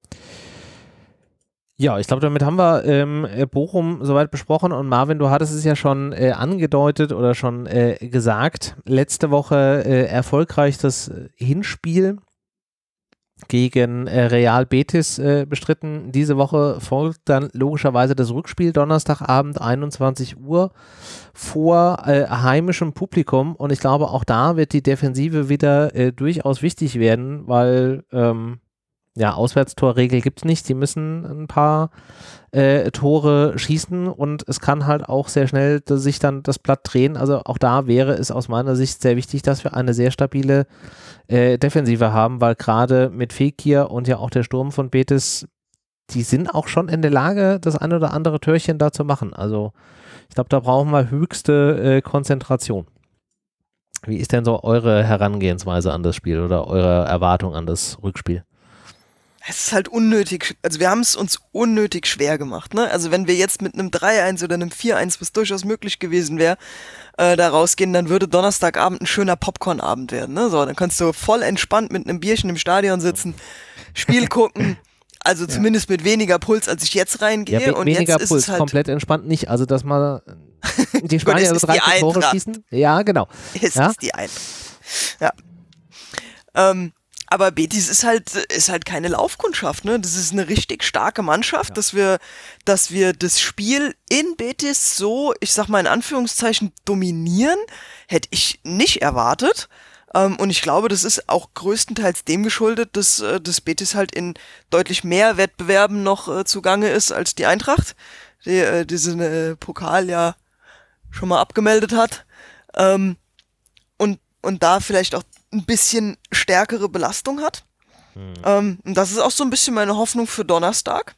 Ja, ich glaube, damit haben wir Bochum soweit besprochen und Marvin, du hattest es ja schon angedeutet oder schon gesagt, letzte Woche erfolgreich das Hinspiel gegen Real Betis bestritten. Diese Woche folgt dann logischerweise das Rückspiel, Donnerstagabend 21 Uhr vor heimischem Publikum und ich glaube, auch da wird die Defensive wieder durchaus wichtig werden, weil Auswärtstorregel gibt es nicht, die müssen ein paar Tore schießen und es kann halt auch sehr schnell sich dann das Blatt drehen, also auch da wäre es aus meiner Sicht sehr wichtig, dass wir eine sehr stabile Defensive haben, weil gerade mit Fekir und ja auch der Sturm von Betis, die sind auch schon in der Lage, das ein oder andere Törchen da zu machen, also ich glaube, da brauchen wir höchste Konzentration. Wie ist denn so eure Herangehensweise an das Spiel oder eure Erwartung an das Rückspiel? Es ist halt unnötig, also wir haben es uns unnötig schwer gemacht, ne? Also wenn wir jetzt mit einem 3-1 oder einem 4-1, was durchaus möglich gewesen wäre, da rausgehen, dann würde Donnerstagabend ein schöner Popcorn-Abend werden, ne? So, dann kannst du voll entspannt mit einem Bierchen im Stadion sitzen, Spiel gucken, also zumindest mit weniger Puls, als ich jetzt reingehe. Ja, und weniger jetzt Puls, ist es halt halt komplett entspannt nicht, also dass man die Spanier so 30 Tore schießen. Ja, genau. Es ist die Eintracht. Ja. Aber Betis ist halt keine Laufkundschaft, ne? Das ist eine richtig starke Mannschaft, dass wir das Spiel in Betis so, ich sag mal in Anführungszeichen, dominieren, hätte ich nicht erwartet. Und ich glaube, das ist auch größtenteils dem geschuldet, dass Betis halt in deutlich mehr Wettbewerben noch zugange ist als die Eintracht, die diesen Pokal ja schon mal abgemeldet hat. Und da vielleicht auch ein bisschen stärkere Belastung hat. Und das ist auch so ein bisschen meine Hoffnung für Donnerstag.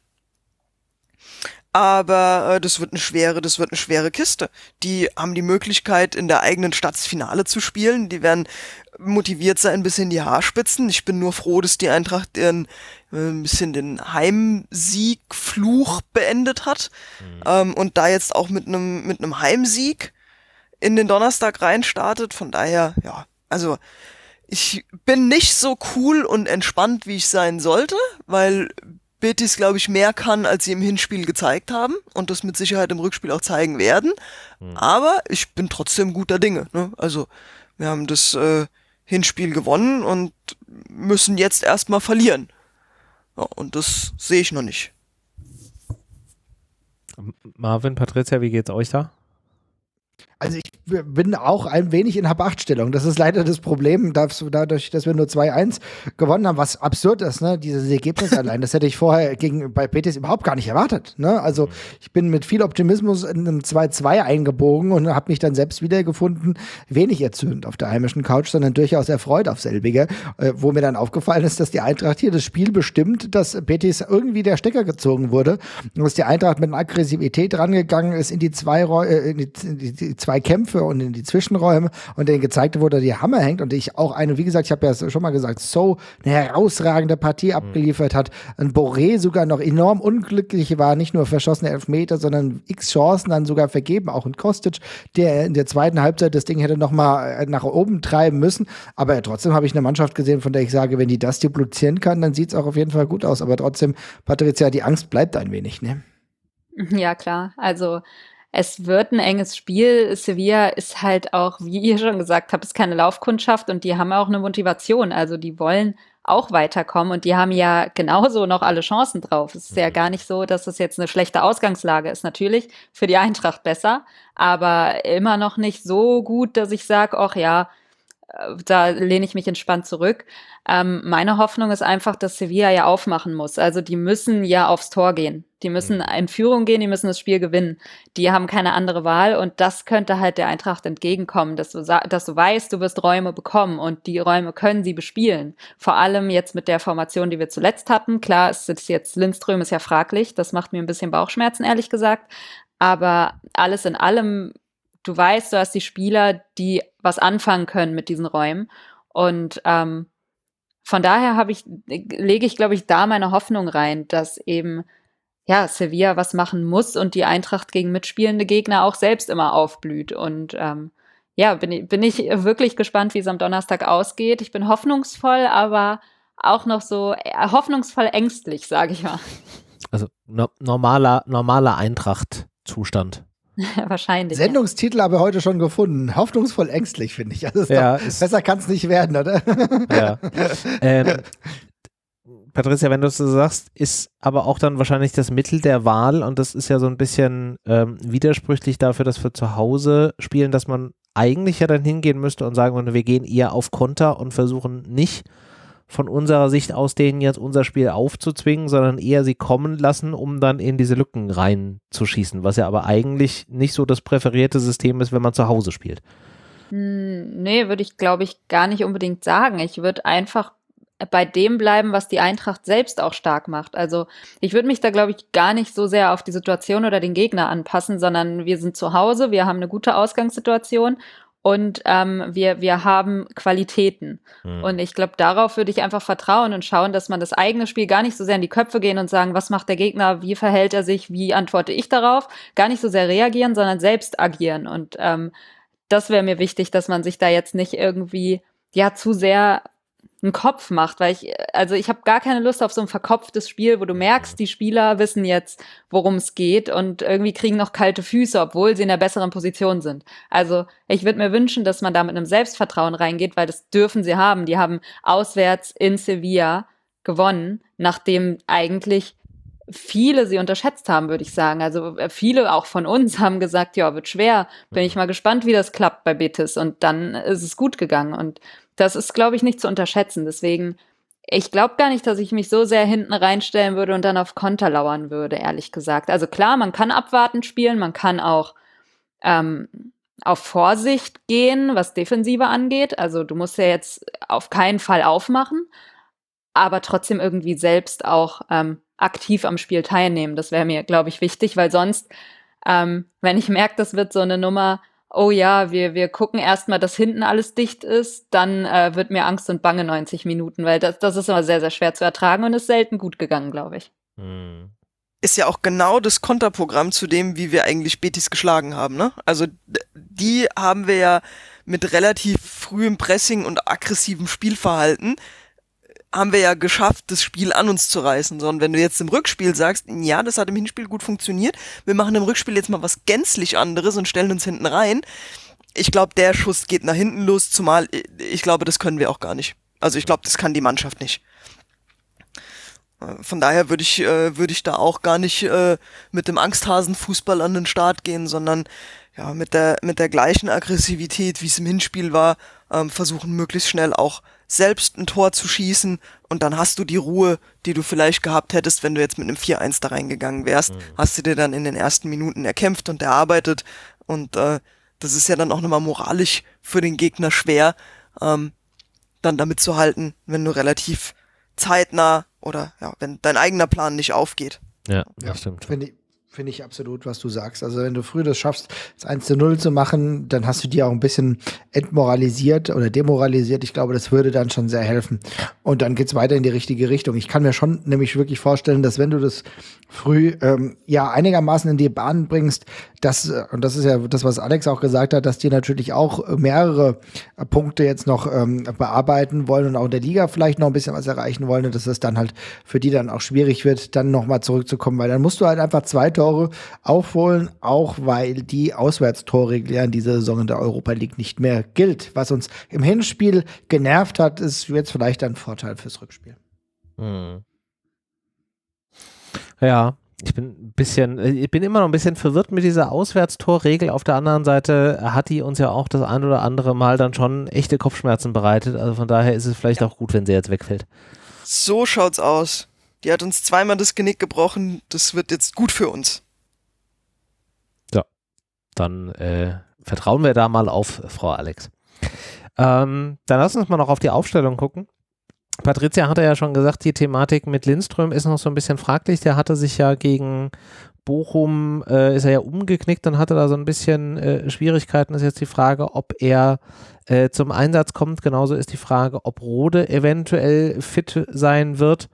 Aber das wird eine schwere Kiste. Die haben die Möglichkeit, in der eigenen Stadt das Finale zu spielen. Die werden motiviert sein bis in die Haarspitzen. Ich bin nur froh, dass die Eintracht ein bisschen den Heimsiegfluch beendet hat. Und da jetzt auch mit einem Heimsieg in den Donnerstag reinstartet. Von daher, ja, also ich bin nicht so cool und entspannt, wie ich sein sollte, weil Betis, glaube ich, mehr kann, als sie im Hinspiel gezeigt haben und das mit Sicherheit im Rückspiel auch zeigen werden. Aber ich bin trotzdem guter Dinge, ne? Also wir haben das Hinspiel gewonnen und müssen jetzt erstmal verlieren. Ja, und das sehe ich noch nicht. Marvin, Patricia, wie geht's euch da? Also ich bin auch ein wenig in Hab-8-Stellung. Das ist leider das Problem, dadurch, dass wir nur 2-1 gewonnen haben, was absurd ist, ne? Dieses Ergebnis allein, das hätte ich vorher bei Betis überhaupt gar nicht erwartet, ne? Also ich bin mit viel Optimismus in einem 2-2 eingebogen und habe mich dann selbst wiedergefunden, wenig erzürnt auf der heimischen Couch, sondern durchaus erfreut auf selbige, wo mir dann aufgefallen ist, dass die Eintracht hier das Spiel bestimmt, dass Betis irgendwie der Stecker gezogen wurde und dass die Eintracht mit einer Aggressivität rangegangen ist in die zwei Kämpfe und in die Zwischenräume und denen gezeigt wurde, die Hammer hängt und ich auch wie gesagt, ich habe ja schon mal gesagt, so eine herausragende Partie abgeliefert hat. Ein Boré sogar noch enorm unglücklich war, nicht nur verschossene Elfmeter, sondern x Chancen dann sogar vergeben, auch in Kostic, der in der zweiten Halbzeit das Ding hätte noch mal nach oben treiben müssen, aber trotzdem habe ich eine Mannschaft gesehen, von der ich sage, wenn die das duplizieren kann, dann sieht es auch auf jeden Fall gut aus, aber trotzdem, Patricia, die Angst bleibt ein wenig, ne? Ja, klar, also es wird ein enges Spiel. Sevilla ist halt auch, wie ihr schon gesagt habt, ist keine Laufkundschaft und die haben auch eine Motivation. Also die wollen auch weiterkommen und die haben ja genauso noch alle Chancen drauf. Es ist ja gar nicht so, dass es jetzt eine schlechte Ausgangslage ist. Natürlich für die Eintracht besser, aber immer noch nicht so gut, dass ich sage, ach ja, da lehne ich mich entspannt zurück. Meine Hoffnung ist einfach, dass Sevilla ja aufmachen muss. Also die müssen ja aufs Tor gehen. Die müssen in Führung gehen, die müssen das Spiel gewinnen. Die haben keine andere Wahl und das könnte halt der Eintracht entgegenkommen, dass du weißt, du wirst Räume bekommen und die Räume können sie bespielen. Vor allem jetzt mit der Formation, die wir zuletzt hatten. Klar, es ist jetzt Lindström ist ja fraglich, das macht mir ein bisschen Bauchschmerzen, ehrlich gesagt. Aber alles in allem, du weißt, du hast die Spieler, die was anfangen können mit diesen Räumen. Und von daher lege ich, glaube ich, da meine Hoffnung rein, dass eben ja Sevilla was machen muss und die Eintracht gegen mitspielende Gegner auch selbst immer aufblüht. Und bin ich wirklich gespannt, wie es am Donnerstag ausgeht. Ich bin hoffnungsvoll, aber auch noch so hoffnungsvoll ängstlich, sage ich mal. Also normaler Eintracht-Zustand. Wahrscheinlich. Sendungstitel habe ich heute schon gefunden. Hoffnungsvoll ängstlich, finde ich. Also besser kann es nicht werden, oder? Ja. Patricia, wenn du es so sagst, ist aber auch dann wahrscheinlich das Mittel der Wahl und das ist ja so ein bisschen widersprüchlich dafür, dass wir zu Hause spielen, dass man eigentlich ja dann hingehen müsste und sagen würde, wir gehen eher auf Konter und versuchen nicht von unserer Sicht aus denen jetzt unser Spiel aufzuzwingen, sondern eher sie kommen lassen, um dann in diese Lücken reinzuschießen, was ja aber eigentlich nicht so das präferierte System ist, wenn man zu Hause spielt. Nee, würde ich, glaube ich, gar nicht unbedingt sagen. Ich würde einfach bei dem bleiben, was die Eintracht selbst auch stark macht. Also ich würde mich da, glaube ich, gar nicht so sehr auf die Situation oder den Gegner anpassen, sondern wir sind zu Hause, wir haben eine gute Ausgangssituation und wir haben Qualitäten. Und ich glaube, darauf würde ich einfach vertrauen und schauen, dass man das eigene Spiel gar nicht so sehr in die Köpfe gehen und sagen, was macht der Gegner, wie verhält er sich, wie antworte ich darauf, gar nicht so sehr reagieren, sondern selbst agieren. Und das wäre mir wichtig, dass man sich da jetzt nicht irgendwie zu sehr einen Kopf macht, weil ich habe gar keine Lust auf so ein verkopftes Spiel, wo du merkst, die Spieler wissen jetzt, worum es geht und irgendwie kriegen noch kalte Füße, obwohl sie in der besseren Position sind. Also ich würde mir wünschen, dass man da mit einem Selbstvertrauen reingeht, weil das dürfen sie haben. Die haben auswärts in Sevilla gewonnen, nachdem eigentlich viele sie unterschätzt haben, würde ich sagen. Also viele auch von uns haben gesagt, ja, wird schwer. Bin ich mal gespannt, wie das klappt bei Betis. Und dann ist es gut gegangen. Und das ist, glaube ich, nicht zu unterschätzen. Deswegen, ich glaube gar nicht, dass ich mich so sehr hinten reinstellen würde und dann auf Konter lauern würde, ehrlich gesagt. Also klar, man kann abwartend spielen, man kann auch auf Vorsicht gehen, was Defensive angeht. Also du musst ja jetzt auf keinen Fall aufmachen, aber trotzdem irgendwie selbst auch aktiv am Spiel teilnehmen. Das wäre mir, glaube ich, wichtig, weil sonst, wenn ich merke, das wird so eine Nummer, oh ja, wir gucken erstmal, dass hinten alles dicht ist, dann wird mir Angst und Bange 90 Minuten, weil das ist immer sehr, sehr schwer zu ertragen und ist selten gut gegangen, glaube ich. Ist ja auch genau das Konterprogramm zu dem, wie wir eigentlich Betis geschlagen haben, ne? Also die haben wir ja mit relativ frühem Pressing und aggressivem Spielverhalten haben wir ja geschafft, das Spiel an uns zu reißen. Sondern wenn du jetzt im Rückspiel sagst, ja, das hat im Hinspiel gut funktioniert, wir machen im Rückspiel jetzt mal was gänzlich anderes und stellen uns hinten rein. Ich glaube, der Schuss geht nach hinten los, zumal ich glaube, das können wir auch gar nicht. Also ich glaube, das kann die Mannschaft nicht. Von daher würde ich da auch gar nicht mit dem Angsthasenfußball an den Start gehen, sondern ja mit der gleichen Aggressivität, wie es im Hinspiel war, versuchen möglichst schnell auch selbst ein Tor zu schießen und dann hast du die Ruhe, die du vielleicht gehabt hättest, wenn du jetzt mit einem 4-1 da reingegangen wärst, hast du dir dann in den ersten Minuten erkämpft und erarbeitet und das ist ja dann auch nochmal moralisch für den Gegner schwer, dann damit zu halten, wenn du relativ zeitnah oder ja, wenn dein eigener Plan nicht aufgeht. Ja, das stimmt. Finde ich absolut, was du sagst. Also wenn du früh das schaffst, das 1:0 zu machen, dann hast du dir auch ein bisschen entmoralisiert oder demoralisiert. Ich glaube, das würde dann schon sehr helfen. Und dann geht's weiter in die richtige Richtung. Ich kann mir schon nämlich wirklich vorstellen, dass wenn du das früh ja einigermaßen in die Bahn bringst, und das ist ja das, was Alex auch gesagt hat, dass die natürlich auch mehrere Punkte jetzt noch bearbeiten wollen und auch in der Liga vielleicht noch ein bisschen was erreichen wollen und dass es dann halt für die dann auch schwierig wird, dann nochmal zurückzukommen, weil dann musst du halt einfach 2 Tore aufholen, auch weil die Auswärtstorregel ja in dieser Saison in der Europa League nicht mehr gilt. Was uns im Hinspiel genervt hat, ist jetzt vielleicht ein Vorteil fürs Rückspiel. Ja, ich bin immer noch ein bisschen verwirrt mit dieser Auswärtstorregel. Auf der anderen Seite hat die uns ja auch das ein oder andere Mal dann schon echte Kopfschmerzen bereitet. Also von daher ist es vielleicht auch gut, wenn sie jetzt wegfällt. So schaut's aus. Die hat uns zweimal das Genick gebrochen. Das wird jetzt gut für uns. Ja, dann vertrauen wir da mal auf Frau Alex. Dann lass uns mal noch auf die Aufstellung gucken. Patricia hatte ja schon gesagt, die Thematik mit Lindström ist noch so ein bisschen fraglich. Der hatte sich ja gegen Bochum, ist er ja umgeknickt und hatte da so ein bisschen Schwierigkeiten. Ist jetzt die Frage, ob er zum Einsatz kommt. Genauso ist die Frage, ob Rode eventuell fit sein wird.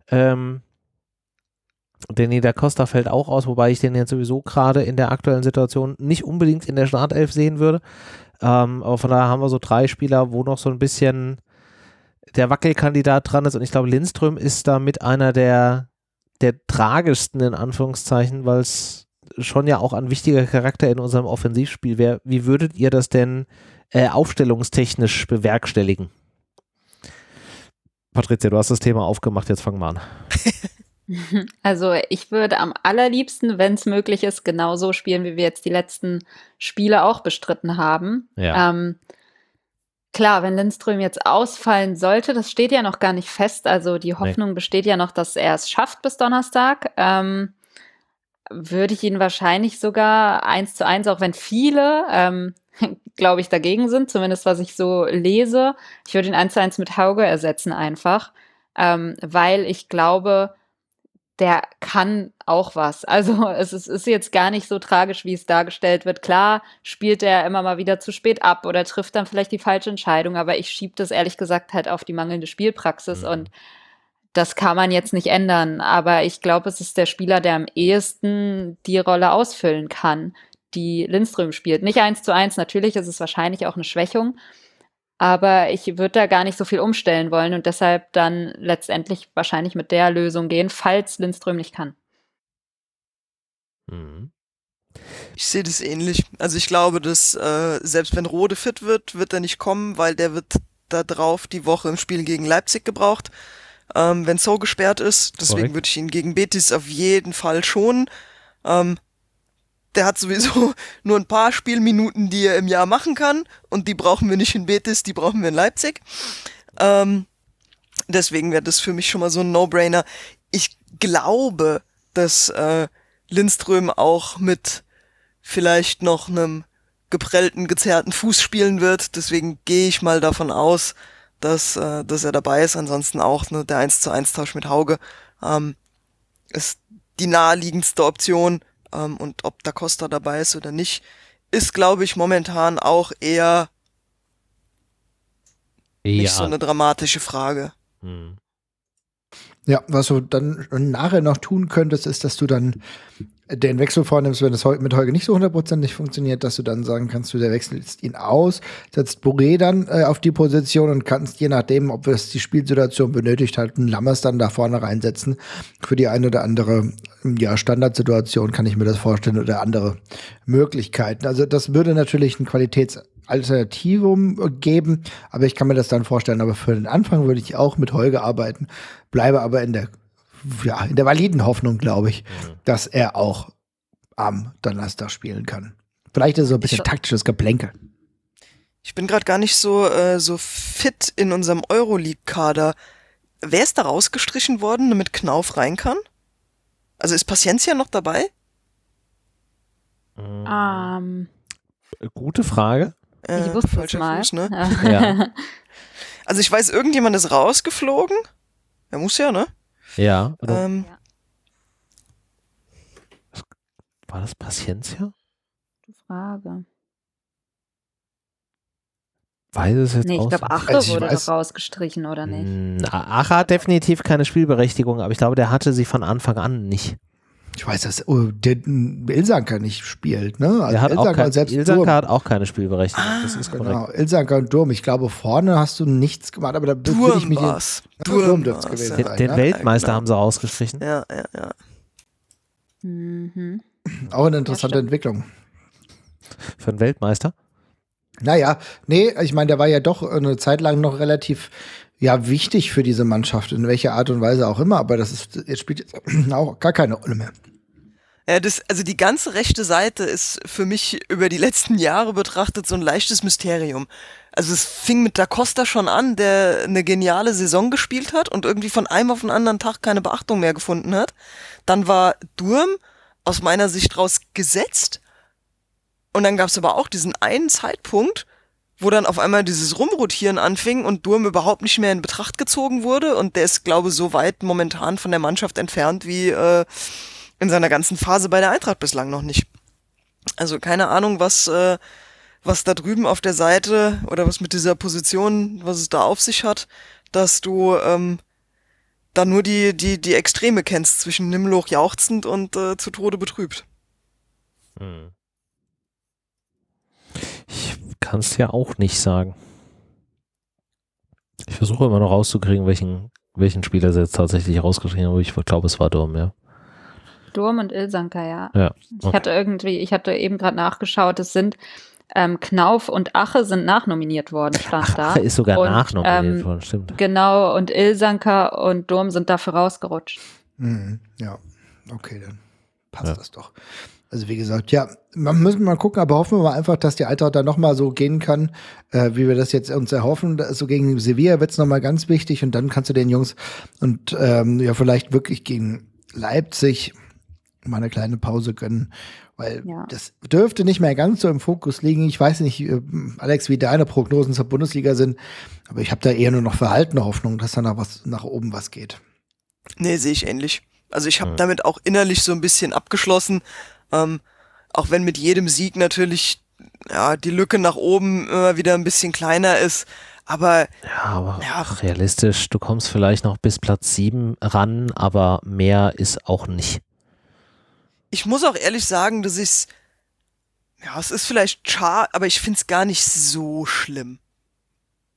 Danny da Costa fällt auch aus, wobei ich den jetzt sowieso gerade in der aktuellen Situation nicht unbedingt in der Startelf sehen würde. Aber von daher haben wir so 3 Spieler, wo noch so ein bisschen der Wackelkandidat dran ist und ich glaube, Lindström ist da mit einer der tragischsten in Anführungszeichen, weil es schon ja auch ein wichtiger Charakter in unserem Offensivspiel wäre. Wie würdet ihr das denn aufstellungstechnisch bewerkstelligen? Patricia, du hast das Thema aufgemacht, jetzt fangen wir an. Also ich würde am allerliebsten, wenn es möglich ist, genauso spielen, wie wir jetzt die letzten Spiele auch bestritten haben. Ja. Klar, wenn Lindström jetzt ausfallen sollte, das steht ja noch gar nicht fest, also die Hoffnung besteht ja noch, dass er es schafft bis Donnerstag, würde ich ihn wahrscheinlich sogar 1:1, auch wenn viele, glaube ich, dagegen sind, zumindest was ich so lese, ich würde ihn 1:1 mit Hauge ersetzen einfach, weil ich glaube, der kann auch was. Also es ist jetzt gar nicht so tragisch, wie es dargestellt wird. Klar spielt er immer mal wieder zu spät ab oder trifft dann vielleicht die falsche Entscheidung, aber ich schiebe das ehrlich gesagt halt auf die mangelnde Spielpraxis und das kann man jetzt nicht ändern. Aber ich glaube, es ist der Spieler, der am ehesten die Rolle ausfüllen kann, die Lindström spielt. Nicht 1:1, natürlich ist es wahrscheinlich auch eine Schwächung, Aber ich würde da gar nicht so viel umstellen wollen und deshalb dann letztendlich wahrscheinlich mit der Lösung gehen, falls Lindström nicht kann. Ich sehe das ähnlich. Also ich glaube, dass selbst wenn Rode fit wird, wird er nicht kommen, weil der wird da drauf die Woche im Spiel gegen Leipzig gebraucht, wenn So gesperrt ist. Deswegen würde ich ihn gegen Betis auf jeden Fall schonen. Der hat sowieso nur ein paar Spielminuten, die er im Jahr machen kann und die brauchen wir nicht in Betis, die brauchen wir in Leipzig. Deswegen wäre das für mich schon mal so ein No-Brainer. Ich glaube, dass Lindström auch mit vielleicht noch einem geprellten, gezerrten Fuß spielen wird. Deswegen gehe ich mal davon aus, dass er dabei ist. Ansonsten auch der 1:1 mit Hauge ist die naheliegendste Option. Und ob Da Costa dabei ist oder nicht, ist, glaube ich, momentan auch eher nicht so eine dramatische Frage. Ja, was du dann nachher noch tun könntest, ist, dass du dann den Wechsel vornimmst, wenn es mit Heuge nicht so 100% funktioniert, dass du dann sagen kannst, der wechselst ihn aus, setzt Boré dann auf die Position und kannst je nachdem, ob es die Spielsituation benötigt, halt einen Lammers dann da vorne reinsetzen. Für die eine oder andere Standardsituation kann ich mir das vorstellen oder andere Möglichkeiten. Also das würde natürlich ein Qualitätsalternativum geben, aber ich kann mir das dann vorstellen. Aber für den Anfang würde ich auch mit Heuge arbeiten, bleibe aber in der validen Hoffnung, glaube ich, dass er auch am Donnerstag spielen kann. Vielleicht ist es so ein bisschen taktisches Geplänkel. Ich bin gerade gar nicht so fit in unserem Euroleague-Kader. Wer ist da rausgestrichen worden, damit Knauf rein kann? Also ist Paciencia noch dabei? Gute Frage. Ich wusste es mal. Fuß, ne? Ja. Also ich weiß, irgendjemand ist rausgeflogen. Er muss ja, ne? Ja. Ja. War das Paciencia? Gute Frage. Weiß es jetzt Nee, ich glaube, Ache Also ich wurde weiß- doch rausgestrichen, oder nicht? Ache hat definitiv keine Spielberechtigung, aber ich glaube, der hatte sie von Anfang an nicht. Ich weiß, dass der Ilsanker nicht spielt, ne? Der hat auch Ilsanker kein, selbst Ilsanker Durm. hat auch keine Spielberechtigung. Das ist korrekt. Genau, Ilsanker und Durm. Ich glaube, vorne hast du nichts gemacht, aber da will ich Durm mich war's. Durm dürfte es war's, gewesen ja. sein. Den Ne? Weltmeister genau. haben sie rausgestrichen. Ja. Mhm. Auch eine interessante stimmt. Entwicklung. Für einen Weltmeister. Naja, nee, ich meine, der war ja doch eine Zeit lang noch relativ wichtig für diese Mannschaft, in welcher Art und Weise auch immer, aber jetzt spielt jetzt auch gar keine Rolle mehr. Ja, also die ganze rechte Seite ist für mich über die letzten Jahre betrachtet so ein leichtes Mysterium. Also es fing mit Da Costa schon an, der eine geniale Saison gespielt hat und irgendwie von einem auf den anderen Tag keine Beachtung mehr gefunden hat. Dann war Durm aus meiner Sicht raus gesetzt. Und dann gab es aber auch diesen einen Zeitpunkt, wo dann auf einmal dieses Rumrotieren anfing und Durm überhaupt nicht mehr in Betracht gezogen wurde. Und der ist, glaube ich, so weit momentan von der Mannschaft entfernt wie in seiner ganzen Phase bei der Eintracht bislang noch nicht. Also keine Ahnung, was da drüben auf der Seite oder was mit dieser Position, was es da auf sich hat, dass du da nur die Extreme kennst zwischen Nimmloch jauchzend und zu Tode betrübt. Ich kann es ja auch nicht sagen. Ich versuche immer noch rauszukriegen, welchen Spieler sie jetzt tatsächlich rausgeschrieben haben, aber ich glaube, es war Durm, ja. Durm und Ilsanker, ja. Ja, Ich hatte eben gerade nachgeschaut, es sind Knauf und Ache sind nachnominiert worden, stand da. Ache ist sogar Und, nachnominiert worden, stimmt. Genau, und Ilsanker und Durm sind dafür rausgerutscht. Ja, okay, dann passt das doch. Also wie gesagt, man müssen mal gucken, aber hoffen wir mal einfach, dass die Eintracht da nochmal so gehen kann, wie wir das jetzt uns erhoffen. So gegen Sevilla wird es nochmal ganz wichtig und dann kannst du den Jungs und vielleicht wirklich gegen Leipzig mal eine kleine Pause gönnen, weil das dürfte nicht mehr ganz so im Fokus liegen. Ich weiß nicht, Alex, wie deine Prognosen zur Bundesliga sind, aber ich habe da eher nur noch verhaltene Hoffnung, dass da nach oben was geht. Nee, sehe ich ähnlich. Also ich habe damit auch innerlich so ein bisschen abgeschlossen, auch wenn mit jedem Sieg natürlich die Lücke nach oben immer wieder ein bisschen kleiner ist, aber realistisch, du kommst vielleicht noch bis Platz 7 ran, aber mehr ist auch nicht. ich muss auch ehrlich sagen, dass es ist vielleicht schade, aber ich find's gar nicht so schlimm.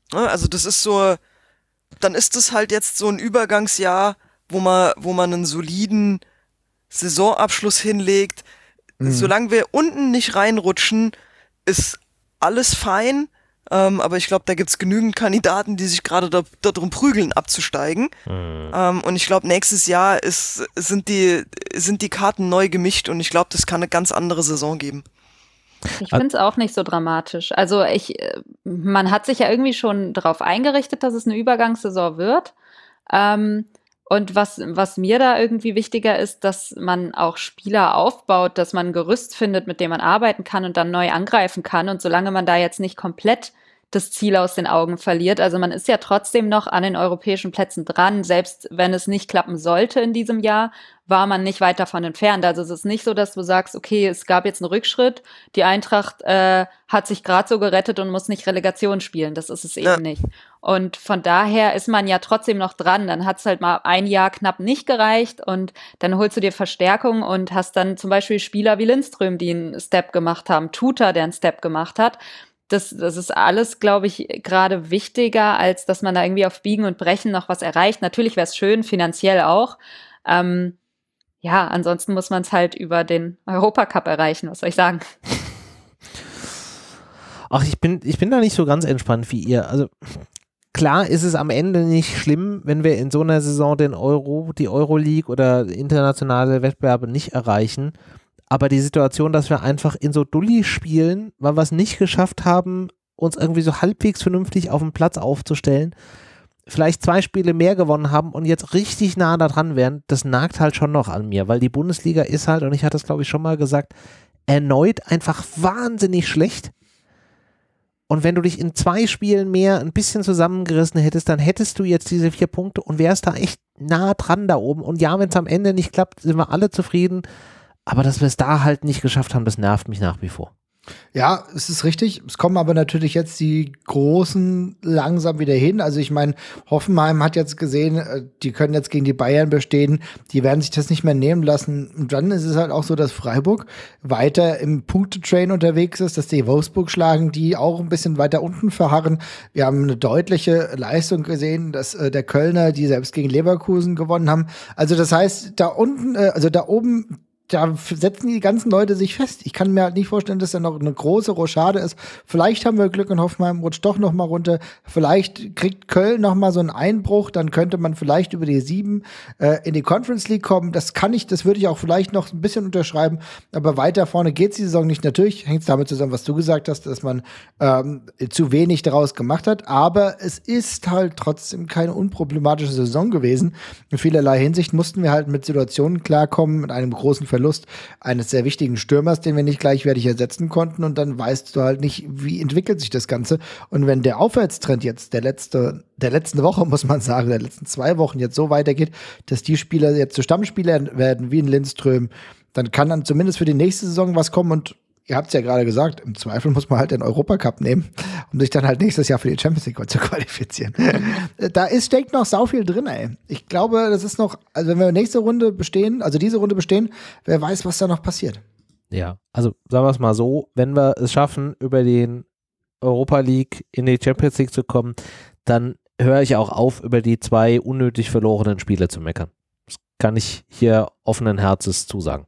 Also das ist so, dann ist es halt jetzt so ein Übergangsjahr, wo man einen soliden Saisonabschluss hinlegt. Solange wir unten nicht reinrutschen, ist alles fein. Aber ich glaube, da gibt's genügend Kandidaten, die sich gerade darum prügeln, abzusteigen. Und ich glaube, nächstes Jahr sind die Karten neu gemischt und ich glaube, das kann eine ganz andere Saison geben. Ich finde es auch nicht so dramatisch. Also man hat sich ja irgendwie schon darauf eingerichtet, dass es eine Übergangssaison wird. Und was mir da irgendwie wichtiger ist, dass man auch Spieler aufbaut, dass man ein Gerüst findet, mit dem man arbeiten kann und dann neu angreifen kann. Und solange man da jetzt nicht komplett das Ziel aus den Augen verliert, also man ist ja trotzdem noch an den europäischen Plätzen dran, selbst wenn es nicht klappen sollte in diesem Jahr, war man nicht weit davon entfernt. Also es ist nicht so, dass du sagst, okay, es gab jetzt einen Rückschritt, die Eintracht hat sich gerade so gerettet und muss nicht Relegation spielen. Das ist es eben nicht. Und von daher ist man ja trotzdem noch dran. Dann hat es halt mal ein Jahr knapp nicht gereicht und dann holst du dir Verstärkung und hast dann zum Beispiel Spieler wie Lindström, die einen Step gemacht haben, Tuta, der einen Step gemacht hat. Das ist alles, glaube ich, gerade wichtiger, als dass man da irgendwie auf Biegen und Brechen noch was erreicht. Natürlich wäre es schön, finanziell auch. Ja, ansonsten muss man es halt über den Europacup erreichen, was soll ich sagen? Ach, ich bin da nicht so ganz entspannt wie ihr. Also klar ist es am Ende nicht schlimm, wenn wir in so einer Saison die Euroleague oder internationale Wettbewerbe nicht erreichen. Aber die Situation, dass wir einfach in so Dulli spielen, weil wir es nicht geschafft haben, uns irgendwie so halbwegs vernünftig auf den Platz aufzustellen, vielleicht 2 Spiele mehr gewonnen haben und jetzt richtig nah da dran wären, das nagt halt schon noch an mir, weil die Bundesliga ist halt, und ich hatte es glaube ich schon mal gesagt, erneut einfach wahnsinnig schlecht. Und wenn du dich in 2 Spielen mehr ein bisschen zusammengerissen hättest, dann hättest du jetzt diese 4 Punkte und wärst da echt nah dran da oben. Und ja, wenn es am Ende nicht klappt, sind wir alle zufrieden. Aber dass wir es da halt nicht geschafft haben, das nervt mich nach wie vor. Ja, es ist richtig. Es kommen aber natürlich jetzt die Großen langsam wieder hin. Also ich meine, Hoffenheim hat jetzt gesehen, die können jetzt gegen die Bayern bestehen. Die werden sich das nicht mehr nehmen lassen. Und dann ist es halt auch so, dass Freiburg weiter im Punktetrain unterwegs ist, dass die Wolfsburg schlagen, die auch ein bisschen weiter unten verharren. Wir haben eine deutliche Leistung gesehen, dass der Kölner, die selbst gegen Leverkusen gewonnen haben. Also das heißt, da unten, also da oben, da setzen die ganzen Leute sich fest. Ich kann mir halt nicht vorstellen, dass da noch eine große Rochade ist. Vielleicht haben wir Glück und Hoffenheim rutscht doch noch mal runter. Vielleicht kriegt Köln noch mal so einen Einbruch. Dann könnte man vielleicht über die 7 in die Conference League kommen. Das würde ich auch vielleicht noch ein bisschen unterschreiben. Aber weiter vorne geht's die Saison nicht. Natürlich hängt es damit zusammen, was du gesagt hast, dass man zu wenig daraus gemacht hat. Aber es ist halt trotzdem keine unproblematische Saison gewesen. In vielerlei Hinsicht mussten wir halt mit Situationen klarkommen, mit einem großen Verlust eines sehr wichtigen Stürmers, den wir nicht gleichwertig ersetzen konnten, und dann weißt du halt nicht, wie entwickelt sich das Ganze. Und wenn der Aufwärtstrend jetzt der letzten Woche, muss man sagen, der letzten 2 Wochen jetzt so weitergeht, dass die Spieler jetzt zu Stammspielern werden, wie ein Lindström, dann kann dann zumindest für die nächste Saison was kommen. Und ihr habt es ja gerade gesagt, im Zweifel muss man halt den Europacup nehmen, um sich dann halt nächstes Jahr für die Champions League zu qualifizieren. Steckt noch sau viel drin, ey. Ich glaube, das ist noch, also wenn wir diese Runde bestehen, wer weiß, was da noch passiert. Ja, also sagen wir es mal so, wenn wir es schaffen, über den Europa League in die Champions League zu kommen, dann höre ich auch auf, über die 2 unnötig verlorenen Spiele zu meckern. Das kann ich hier offenen Herzens zusagen.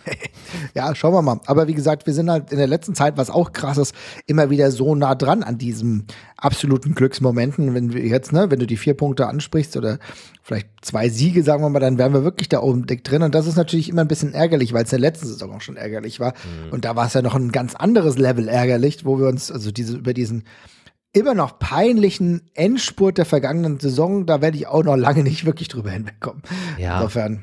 Ja, schauen wir mal. Aber wie gesagt, wir sind halt in der letzten Zeit, was auch krass ist, immer wieder so nah dran an diesen absoluten Glücksmomenten. Wenn wir jetzt, wenn du die 4 Punkte ansprichst oder vielleicht 2 Siege, sagen wir mal, dann wären wir wirklich da oben dick drin. Und das ist natürlich immer ein bisschen ärgerlich, weil es in der letzten Saison auch schon ärgerlich war. Und da war es ja noch ein ganz anderes Level ärgerlich, wo wir uns, also über diesen immer noch peinlichen Endspurt der vergangenen Saison, da werde ich auch noch lange nicht wirklich drüber hinwegkommen. Ja. Insofern.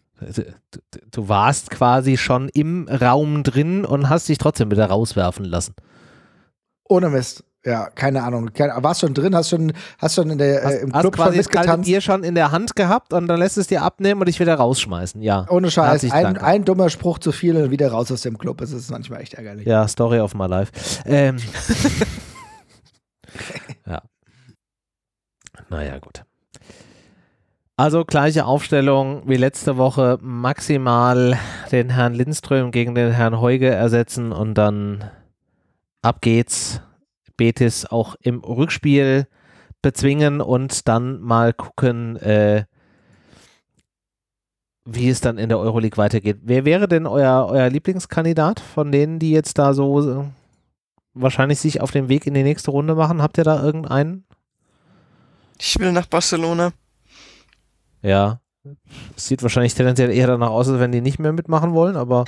Du warst quasi schon im Raum drin und hast dich trotzdem wieder rauswerfen lassen. Ohne Mist. Ja, keine Ahnung. Warst schon drin, hast schon im Club schon mitgetanzt. Bier schon in der Hand gehabt und dann lässt es dir abnehmen und dich wieder rausschmeißen. Ja. Ohne Scheiß. Ein dummer Spruch zu viel und wieder raus aus dem Club. Es ist manchmal echt ärgerlich. Ja, Story of my life. Ja. Naja, gut. Also gleiche Aufstellung wie letzte Woche, maximal den Herrn Lindström gegen den Herrn Heuge ersetzen und dann ab geht's. Betis auch im Rückspiel bezwingen und dann mal gucken, wie es dann in der Euroleague weitergeht. Wer wäre denn euer Lieblingskandidat von denen, die jetzt da so wahrscheinlich sich auf den Weg in die nächste Runde machen? Habt ihr da irgendeinen? Ich will nach Barcelona. Ja. Es sieht wahrscheinlich tendenziell eher danach aus, als wenn die nicht mehr mitmachen wollen, aber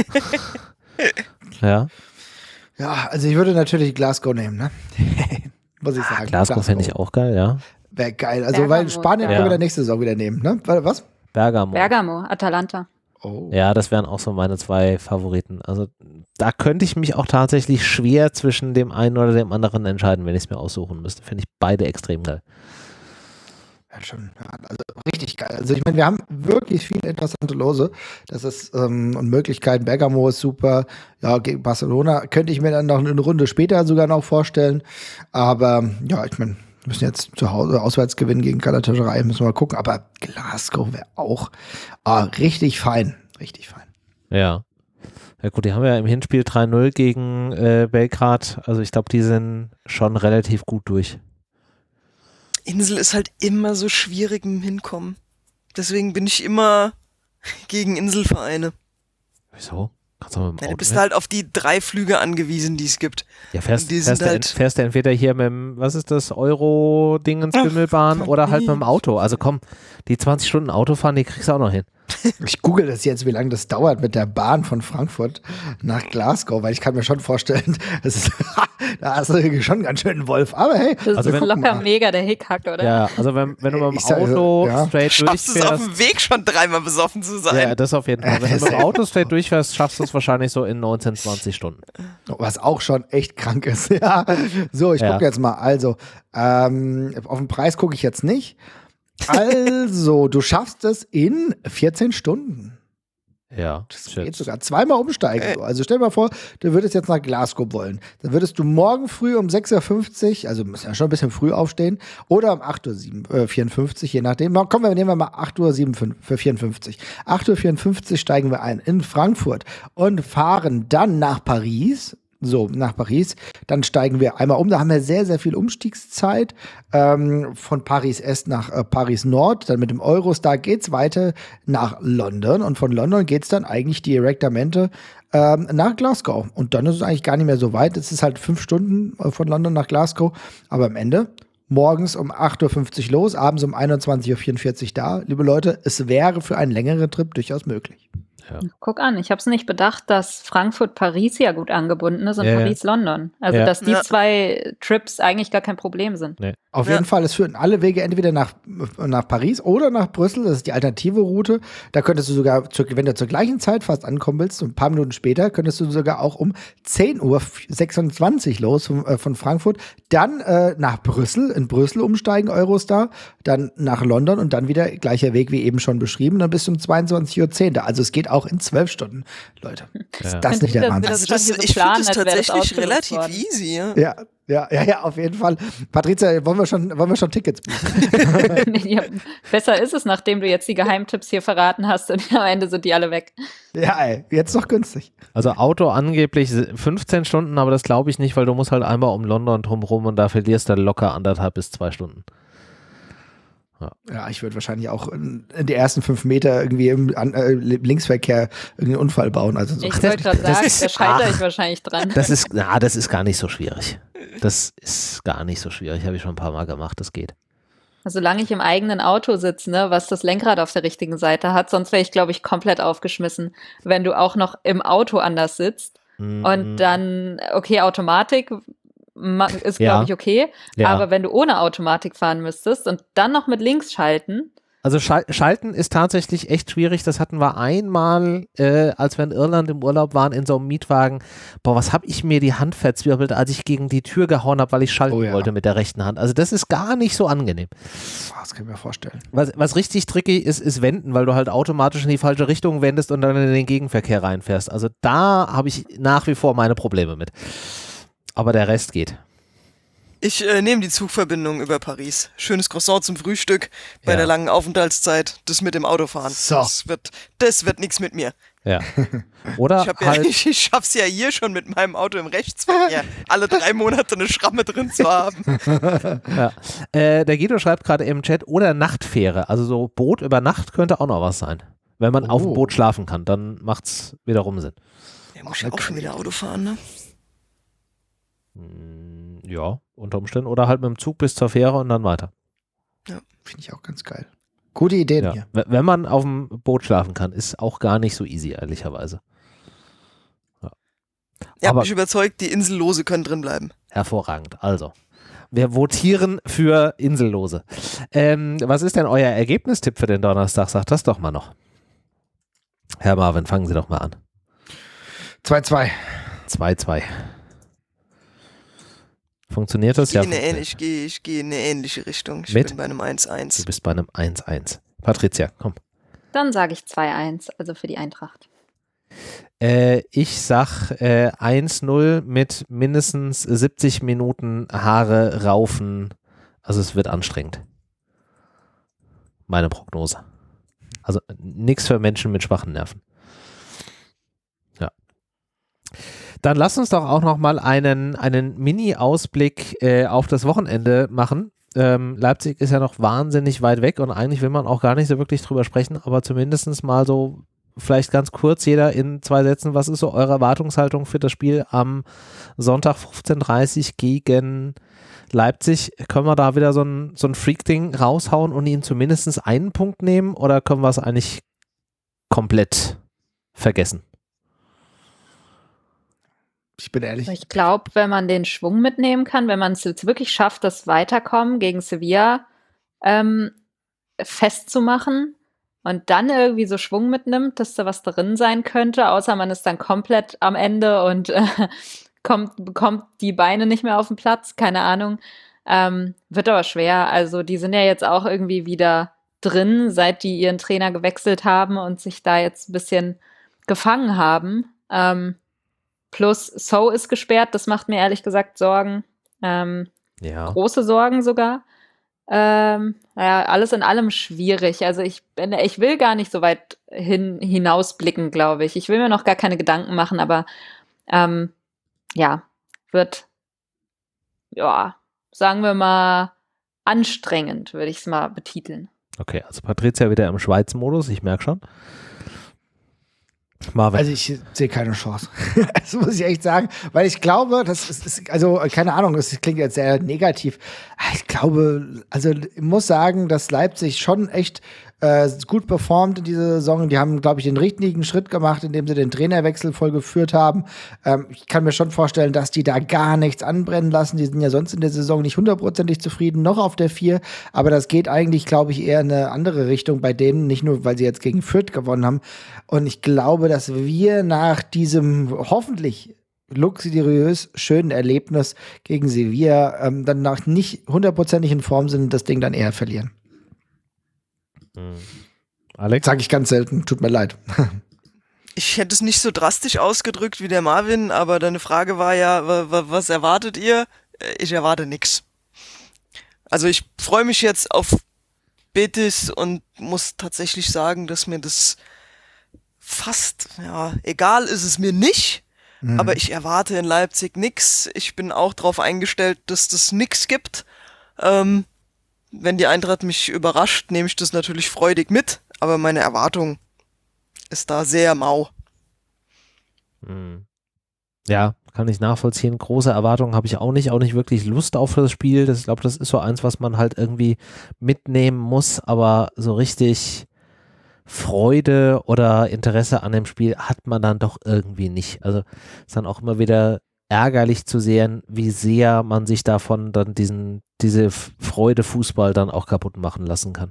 ja. Ja, also ich würde natürlich Glasgow nehmen, ne? Muss ich sagen. Glasgow fände ich auch geil, ja. Wäre geil. Also, weil Spanien können wir dann nächste Saison wieder nehmen, ne? Was? Bergamo, Atalanta. Oh. Ja, das wären auch so meine 2 Favoriten. Also da könnte ich mich auch tatsächlich schwer zwischen dem einen oder dem anderen entscheiden, wenn ich es mir aussuchen müsste. Finde ich beide extrem geil. Ja, schon. Also richtig geil. Also ich meine, wir haben wirklich viele interessante Lose. Das ist und Möglichkeiten. Bergamo ist super. Ja, gegen Barcelona könnte ich mir dann noch eine Runde später sogar noch vorstellen. Aber ja, ich meine, wir müssen jetzt zu Hause auswärts gewinnen gegen Galatasaray, müssen wir mal gucken. Aber Glasgow wäre auch richtig fein. Richtig fein. Ja. Ja gut, die haben ja im Hinspiel 3-0 gegen Belgrad. Also ich glaube, die sind schon relativ gut durch. Insel ist halt immer so schwierig im Hinkommen. Deswegen bin ich immer gegen Inselvereine. Wieso? Kannst du mit dem Ja, Auto du bist hin? halt auf die 3 Flüge angewiesen, die es gibt. Ja, fährst halt du entweder hier mit dem, was ist das, Euro-Dingens-Bimmelbahn oder halt mit dem Auto. Also komm, die 20 Stunden Autofahren, die kriegst du auch noch hin. Ich google das jetzt, wie lange das dauert mit der Bahn von Frankfurt nach Glasgow, weil ich kann mir schon vorstellen, das ist, da hast du schon ganz schön einen Wolf. Aber hey, das also ist locker mega der Hickhack, oder? Ja, also wenn du mit dem Ich sag, Auto ja. straight Schaffst es auf durchfährst. dem Weg schon 3-mal besoffen zu sein. Ja, das auf jeden Fall. Wenn du mit dem Auto straight durchfährst, schaffst du es wahrscheinlich so in 19, 20 Stunden. was auch schon echt krank ist. Ja. So, ich gucke jetzt mal. Also, auf den Preis gucke ich jetzt nicht. Also, du schaffst es in 14 Stunden. Ja, Das geht sogar 2-mal umsteigen. Also stell dir mal vor, du würdest jetzt nach Glasgow wollen. Dann würdest du morgen früh um 6.50 Uhr, also müssen ja schon ein bisschen früh aufstehen, oder um 8.54 Uhr, je nachdem. Nehmen wir mal 8.54 Uhr. 8.54 Uhr steigen wir ein in Frankfurt und fahren dann nach Paris. So, nach Paris. Dann steigen wir einmal um. Da haben wir sehr, sehr viel Umstiegszeit. Von Paris Est nach Paris Nord. Dann mit dem Eurostar geht's weiter nach London. Und von London geht's dann eigentlich direktamente nach Glasgow. Und dann ist es eigentlich gar nicht mehr so weit. Es ist halt 5 Stunden von London nach Glasgow. Aber am Ende morgens um 8.50 Uhr los, abends um 21.44 Uhr da. Liebe Leute, es wäre für einen längeren Trip durchaus möglich. Ja. Guck an, ich habe es nicht bedacht, dass Frankfurt-Paris ja gut angebunden ist und Ja, ja. Paris-London. Also, Ja. dass die Ja. 2 Trips eigentlich gar kein Problem sind. Nee. Auf Ja. jeden Fall, es führen alle Wege entweder nach Paris oder nach Brüssel. Das ist die alternative Route. Da könntest du sogar, wenn du zur gleichen Zeit fast ankommen willst, ein paar Minuten später, könntest du sogar auch um 10.26 Uhr los von Frankfurt, dann nach Brüssel, in Brüssel umsteigen, Eurostar, dann nach London und dann wieder gleicher Weg wie eben schon beschrieben, dann bis um 22.10 Uhr da. Also es geht auch in 12 Stunden, Leute. Ja. Ist das nicht der Wahnsinn? Also Das ist ich schon finde planen, es als wäre das tatsächlich ausgelöst relativ worden. easy. Ja. Ja, auf jeden Fall. Patricia, wollen wir schon Tickets buchen? Ja, besser ist es, nachdem du jetzt die Geheimtipps hier verraten hast und am Ende sind die alle weg. Ja, ey, jetzt noch günstig. Also Auto angeblich 15 Stunden, aber das glaube ich nicht, weil du musst halt einmal um London drumherum und da verlierst du locker 1,5 bis 2 Stunden. Ja, ich würde wahrscheinlich auch in die ersten 5 Meter irgendwie im Linksverkehr irgendeinen Unfall bauen. Also so. Ich wollte gerade sagen, da scheitere ich wahrscheinlich dran. Das ist gar nicht so schwierig. Das ist gar nicht so schwierig. Habe ich schon ein paar Mal gemacht, das geht. Solange ich im eigenen Auto sitze, ne, was das Lenkrad auf der richtigen Seite hat, sonst wäre ich, glaube ich, komplett aufgeschmissen, wenn du auch noch im Auto anders sitzt und dann, okay, Automatik ist, Ja. glaube ich, okay, Ja. aber wenn du ohne Automatik fahren müsstest und dann noch mit links schalten, Also Schalten ist tatsächlich echt schwierig. Das hatten wir einmal, als wir in Irland im Urlaub waren, in so einem Mietwagen. Boah, was habe ich mir die Hand verzwirbelt, als ich gegen die Tür gehauen habe, weil ich schalten Oh ja. wollte mit der rechten Hand. Also das ist gar nicht so angenehm. Das kann ich mir vorstellen. Was richtig tricky ist wenden, weil du halt automatisch in die falsche Richtung wendest und dann in den Gegenverkehr reinfährst. Also da habe ich nach wie vor meine Probleme mit. Aber der Rest geht. Ich nehme die Zugverbindung über Paris. Schönes Croissant zum Frühstück bei der langen Aufenthaltszeit. Das mit dem Autofahren. So. Das wird nichts mit mir. Ja. Oder ich schaff's ja hier schon mit meinem Auto im Rechtsverkehr, alle 3 Monate eine Schramme drin zu haben. Ja. Der Guido schreibt gerade im Chat, oder Nachtfähre. Also so Boot über Nacht könnte auch noch was sein. Wenn man auf dem Boot schlafen kann, dann macht's wiederum Sinn. Der muss ja auch schon wieder Auto fahren, ne? Ja, unter Umständen. Oder halt mit dem Zug bis zur Fähre und dann weiter. Ja, finde ich auch ganz geil. Gute Ideen hier. Wenn man auf dem Boot schlafen kann, ist auch gar nicht so easy, ehrlicherweise. Ihr habt mich überzeugt, die Insellose können drin bleiben. Hervorragend. Also, wir votieren für Insellose. Was ist denn euer Ergebnistipp für den Donnerstag? Sagt das doch mal noch. Herr Marvin, fangen Sie doch mal an. 2-2. 2-2. Funktioniert das? Ich gehe in eine ähnliche Richtung. Ich bin bei einem 1-1. Du bist bei einem 1-1. Patricia, komm. Dann sage ich 2-1, also für die Eintracht. Ich sag 1-0 mit mindestens 70 Minuten Haare raufen. Also es wird anstrengend. Meine Prognose. Also nichts für Menschen mit schwachen Nerven. Ja. Dann lass uns doch auch noch mal einen Mini-Ausblick auf das Wochenende machen. Leipzig ist ja noch wahnsinnig weit weg und eigentlich will man auch gar nicht so wirklich drüber sprechen, aber zumindest mal so vielleicht ganz kurz jeder in 2 Sätzen, was ist so eure Erwartungshaltung für das Spiel am Sonntag 15:30 gegen Leipzig? Können wir da wieder so ein Freak-Ding raushauen und ihnen zumindest einen Punkt nehmen oder können wir es eigentlich komplett vergessen? Ich bin ehrlich. Ich glaube, wenn man den Schwung mitnehmen kann, wenn man es jetzt wirklich schafft, das Weiterkommen gegen Sevilla festzumachen und dann irgendwie so Schwung mitnimmt, dass da was drin sein könnte, außer man ist dann komplett am Ende und bekommt die Beine nicht mehr auf den Platz, keine Ahnung. Wird aber schwer. Also die sind ja jetzt auch irgendwie wieder drin, seit die ihren Trainer gewechselt haben und sich da jetzt ein bisschen gefangen haben. Plus So ist gesperrt, das macht mir ehrlich gesagt Sorgen. Große Sorgen sogar. Alles in allem schwierig. Also ich will gar nicht so weit hinausblicken, glaube ich. Ich will mir noch gar keine Gedanken machen, aber wird, sagen wir mal, anstrengend, würde ich es mal betiteln. Okay, also Patricia wieder im Schweiz-Modus, ich merke schon. Marvin. Also ich sehe keine Chance. Das muss ich echt sagen, weil ich glaube, das ist, also keine Ahnung, das klingt jetzt sehr negativ. Ich glaube, also ich muss sagen, dass Leipzig schon echt gut performt in dieser Saison. Die haben, glaube ich, den richtigen Schritt gemacht, indem sie den Trainerwechsel vollgeführt haben. Ich kann mir schon vorstellen, dass die da gar nichts anbrennen lassen. Die sind ja sonst in der Saison nicht 100% zufrieden, noch auf der 4. Aber das geht eigentlich, glaube ich, eher in eine andere Richtung bei denen. Nicht nur, weil sie jetzt gegen Fürth gewonnen haben. Und ich glaube, dass wir nach diesem hoffentlich luxuriös schönen Erlebnis gegen Sevilla dann nach nicht 100% in Form sind und das Ding dann eher verlieren. Alex? Sag ich ganz selten, tut mir leid. Ich hätte es nicht so drastisch ausgedrückt wie der Marvin, aber deine Frage war ja, was erwartet ihr? Ich erwarte nichts. Also ich freue mich jetzt auf Betis und muss tatsächlich sagen, dass mir das fast, egal ist es mir nicht, aber ich erwarte in Leipzig nichts. Ich bin auch darauf eingestellt, dass das nichts gibt. Wenn die Eintracht mich überrascht, nehme ich das natürlich freudig mit, aber meine Erwartung ist da sehr mau. Ja, kann ich nachvollziehen. Große Erwartungen habe ich auch nicht wirklich Lust auf das Spiel. Ich glaube, das ist so eins, was man halt irgendwie mitnehmen muss, aber so richtig Freude oder Interesse an dem Spiel hat man dann doch irgendwie nicht. Also ist dann auch immer wieder ärgerlich zu sehen, wie sehr man sich davon dann diese Freude Fußball dann auch kaputt machen lassen kann.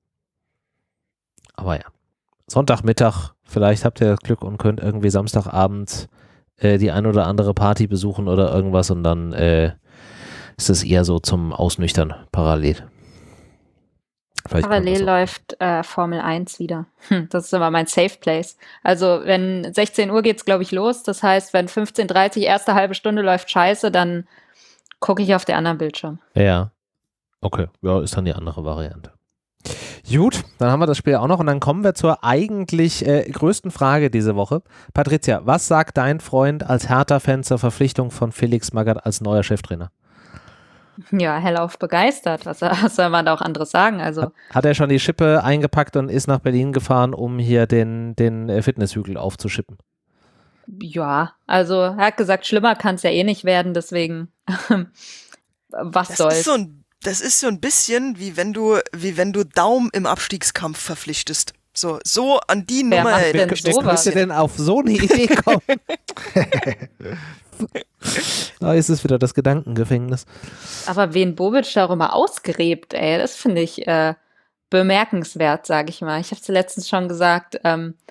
Aber ja, Sonntagmittag, vielleicht habt ihr das Glück und könnt irgendwie Samstagabend die ein oder andere Party besuchen oder irgendwas und dann ist es eher so zum Ausnüchtern parallel. Parallel läuft Formel 1 wieder. Das ist immer mein Safe Place. Also wenn 16 Uhr geht's, glaube ich, los. Das heißt, wenn 15:30 erste halbe Stunde läuft scheiße, dann Gucke ich auf der anderen Bildschirm. Ja. Okay, ja, ist dann die andere Variante. Gut, dann haben wir das Spiel auch noch und dann kommen wir zur eigentlich größten Frage diese Woche. Patricia, was sagt dein Freund als Hertha-Fan zur Verpflichtung von Felix Magath als neuer Cheftrainer? Ja, hellauf begeistert. Was soll man da auch anderes sagen? Also Hat er schon die Schippe eingepackt und ist nach Berlin gefahren, um hier den Fitnesshügel aufzuschippen? ja, also er hat gesagt, schlimmer kann es ja eh nicht werden, deswegen was soll's. Das ist so ein bisschen, wie wenn du Daum im Abstiegskampf verpflichtest. So an die Wer Nummer. macht denn Wer sowas? könnte denn auf so eine Idee kommen? Da ist es wieder das Gedankengefängnis. Aber wen Bobic darüber ausgräbt, ey, das finde ich bemerkenswert, sage ich mal. Ich habe es letztens schon gesagt,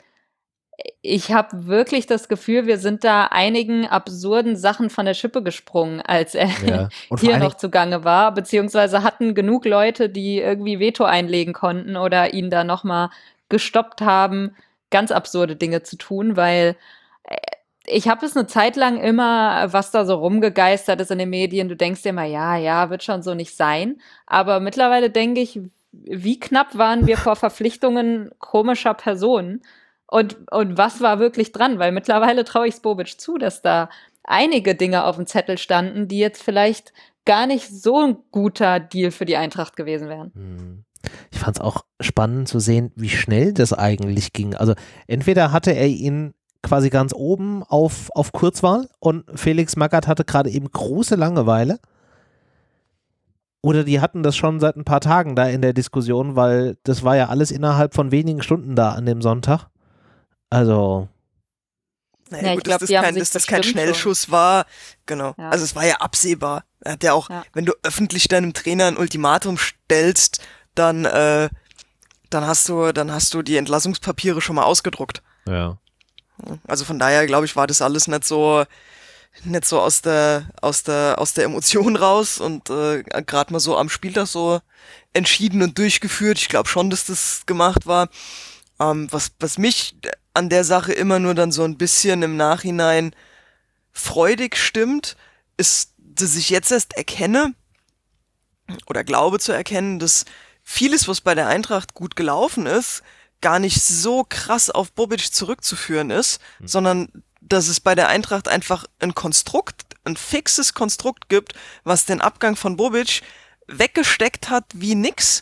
ich habe wirklich das Gefühl, wir sind da einigen absurden Sachen von der Schippe gesprungen, als er Ja. Und vor hier allen noch zugange war, beziehungsweise hatten genug Leute, die irgendwie Veto einlegen konnten oder ihn da nochmal gestoppt haben, ganz absurde Dinge zu tun, weil ich habe es eine Zeit lang immer, was da so rumgegeistert ist in den Medien, du denkst dir immer, ja, wird schon so nicht sein, aber mittlerweile denke ich, wie knapp waren wir vor Verpflichtungen komischer Personen und was war wirklich dran, weil mittlerweile traue ich es Bobic zu, dass da einige Dinge auf dem Zettel standen, die jetzt vielleicht gar nicht so ein guter Deal für die Eintracht gewesen wären. Ich fand es auch spannend zu sehen, wie schnell das eigentlich ging. Also entweder hatte er ihn quasi ganz oben auf Kurzwahl und Felix Magath hatte gerade eben große Langeweile. Oder die hatten das schon seit ein paar Tagen da in der Diskussion, weil das war ja alles innerhalb von wenigen Stunden da an dem Sonntag. Also Naja, Ja, ich gut, glaub, dass die haben das sich kein bestimmt Schnellschuss war. Genau. Ja. Also es war ja absehbar. Er hat ja auch, Ja. wenn du öffentlich deinem Trainer ein Ultimatum stellst, dann hast du die Entlassungspapiere schon mal ausgedruckt. ja. Also von daher, glaube ich, war das alles nicht so aus der Emotion raus und gerade mal so am Spieltag so entschieden und durchgeführt. Ich glaube schon, dass das gemacht war. Was mich an der Sache immer nur dann so ein bisschen im Nachhinein freudig stimmt, ist, dass ich jetzt erst erkenne oder glaube zu erkennen, dass vieles, was bei der Eintracht gut gelaufen ist, gar nicht so krass auf Bobic zurückzuführen ist, sondern dass es bei der Eintracht einfach ein fixes Konstrukt gibt, was den Abgang von Bobic weggesteckt hat wie nix,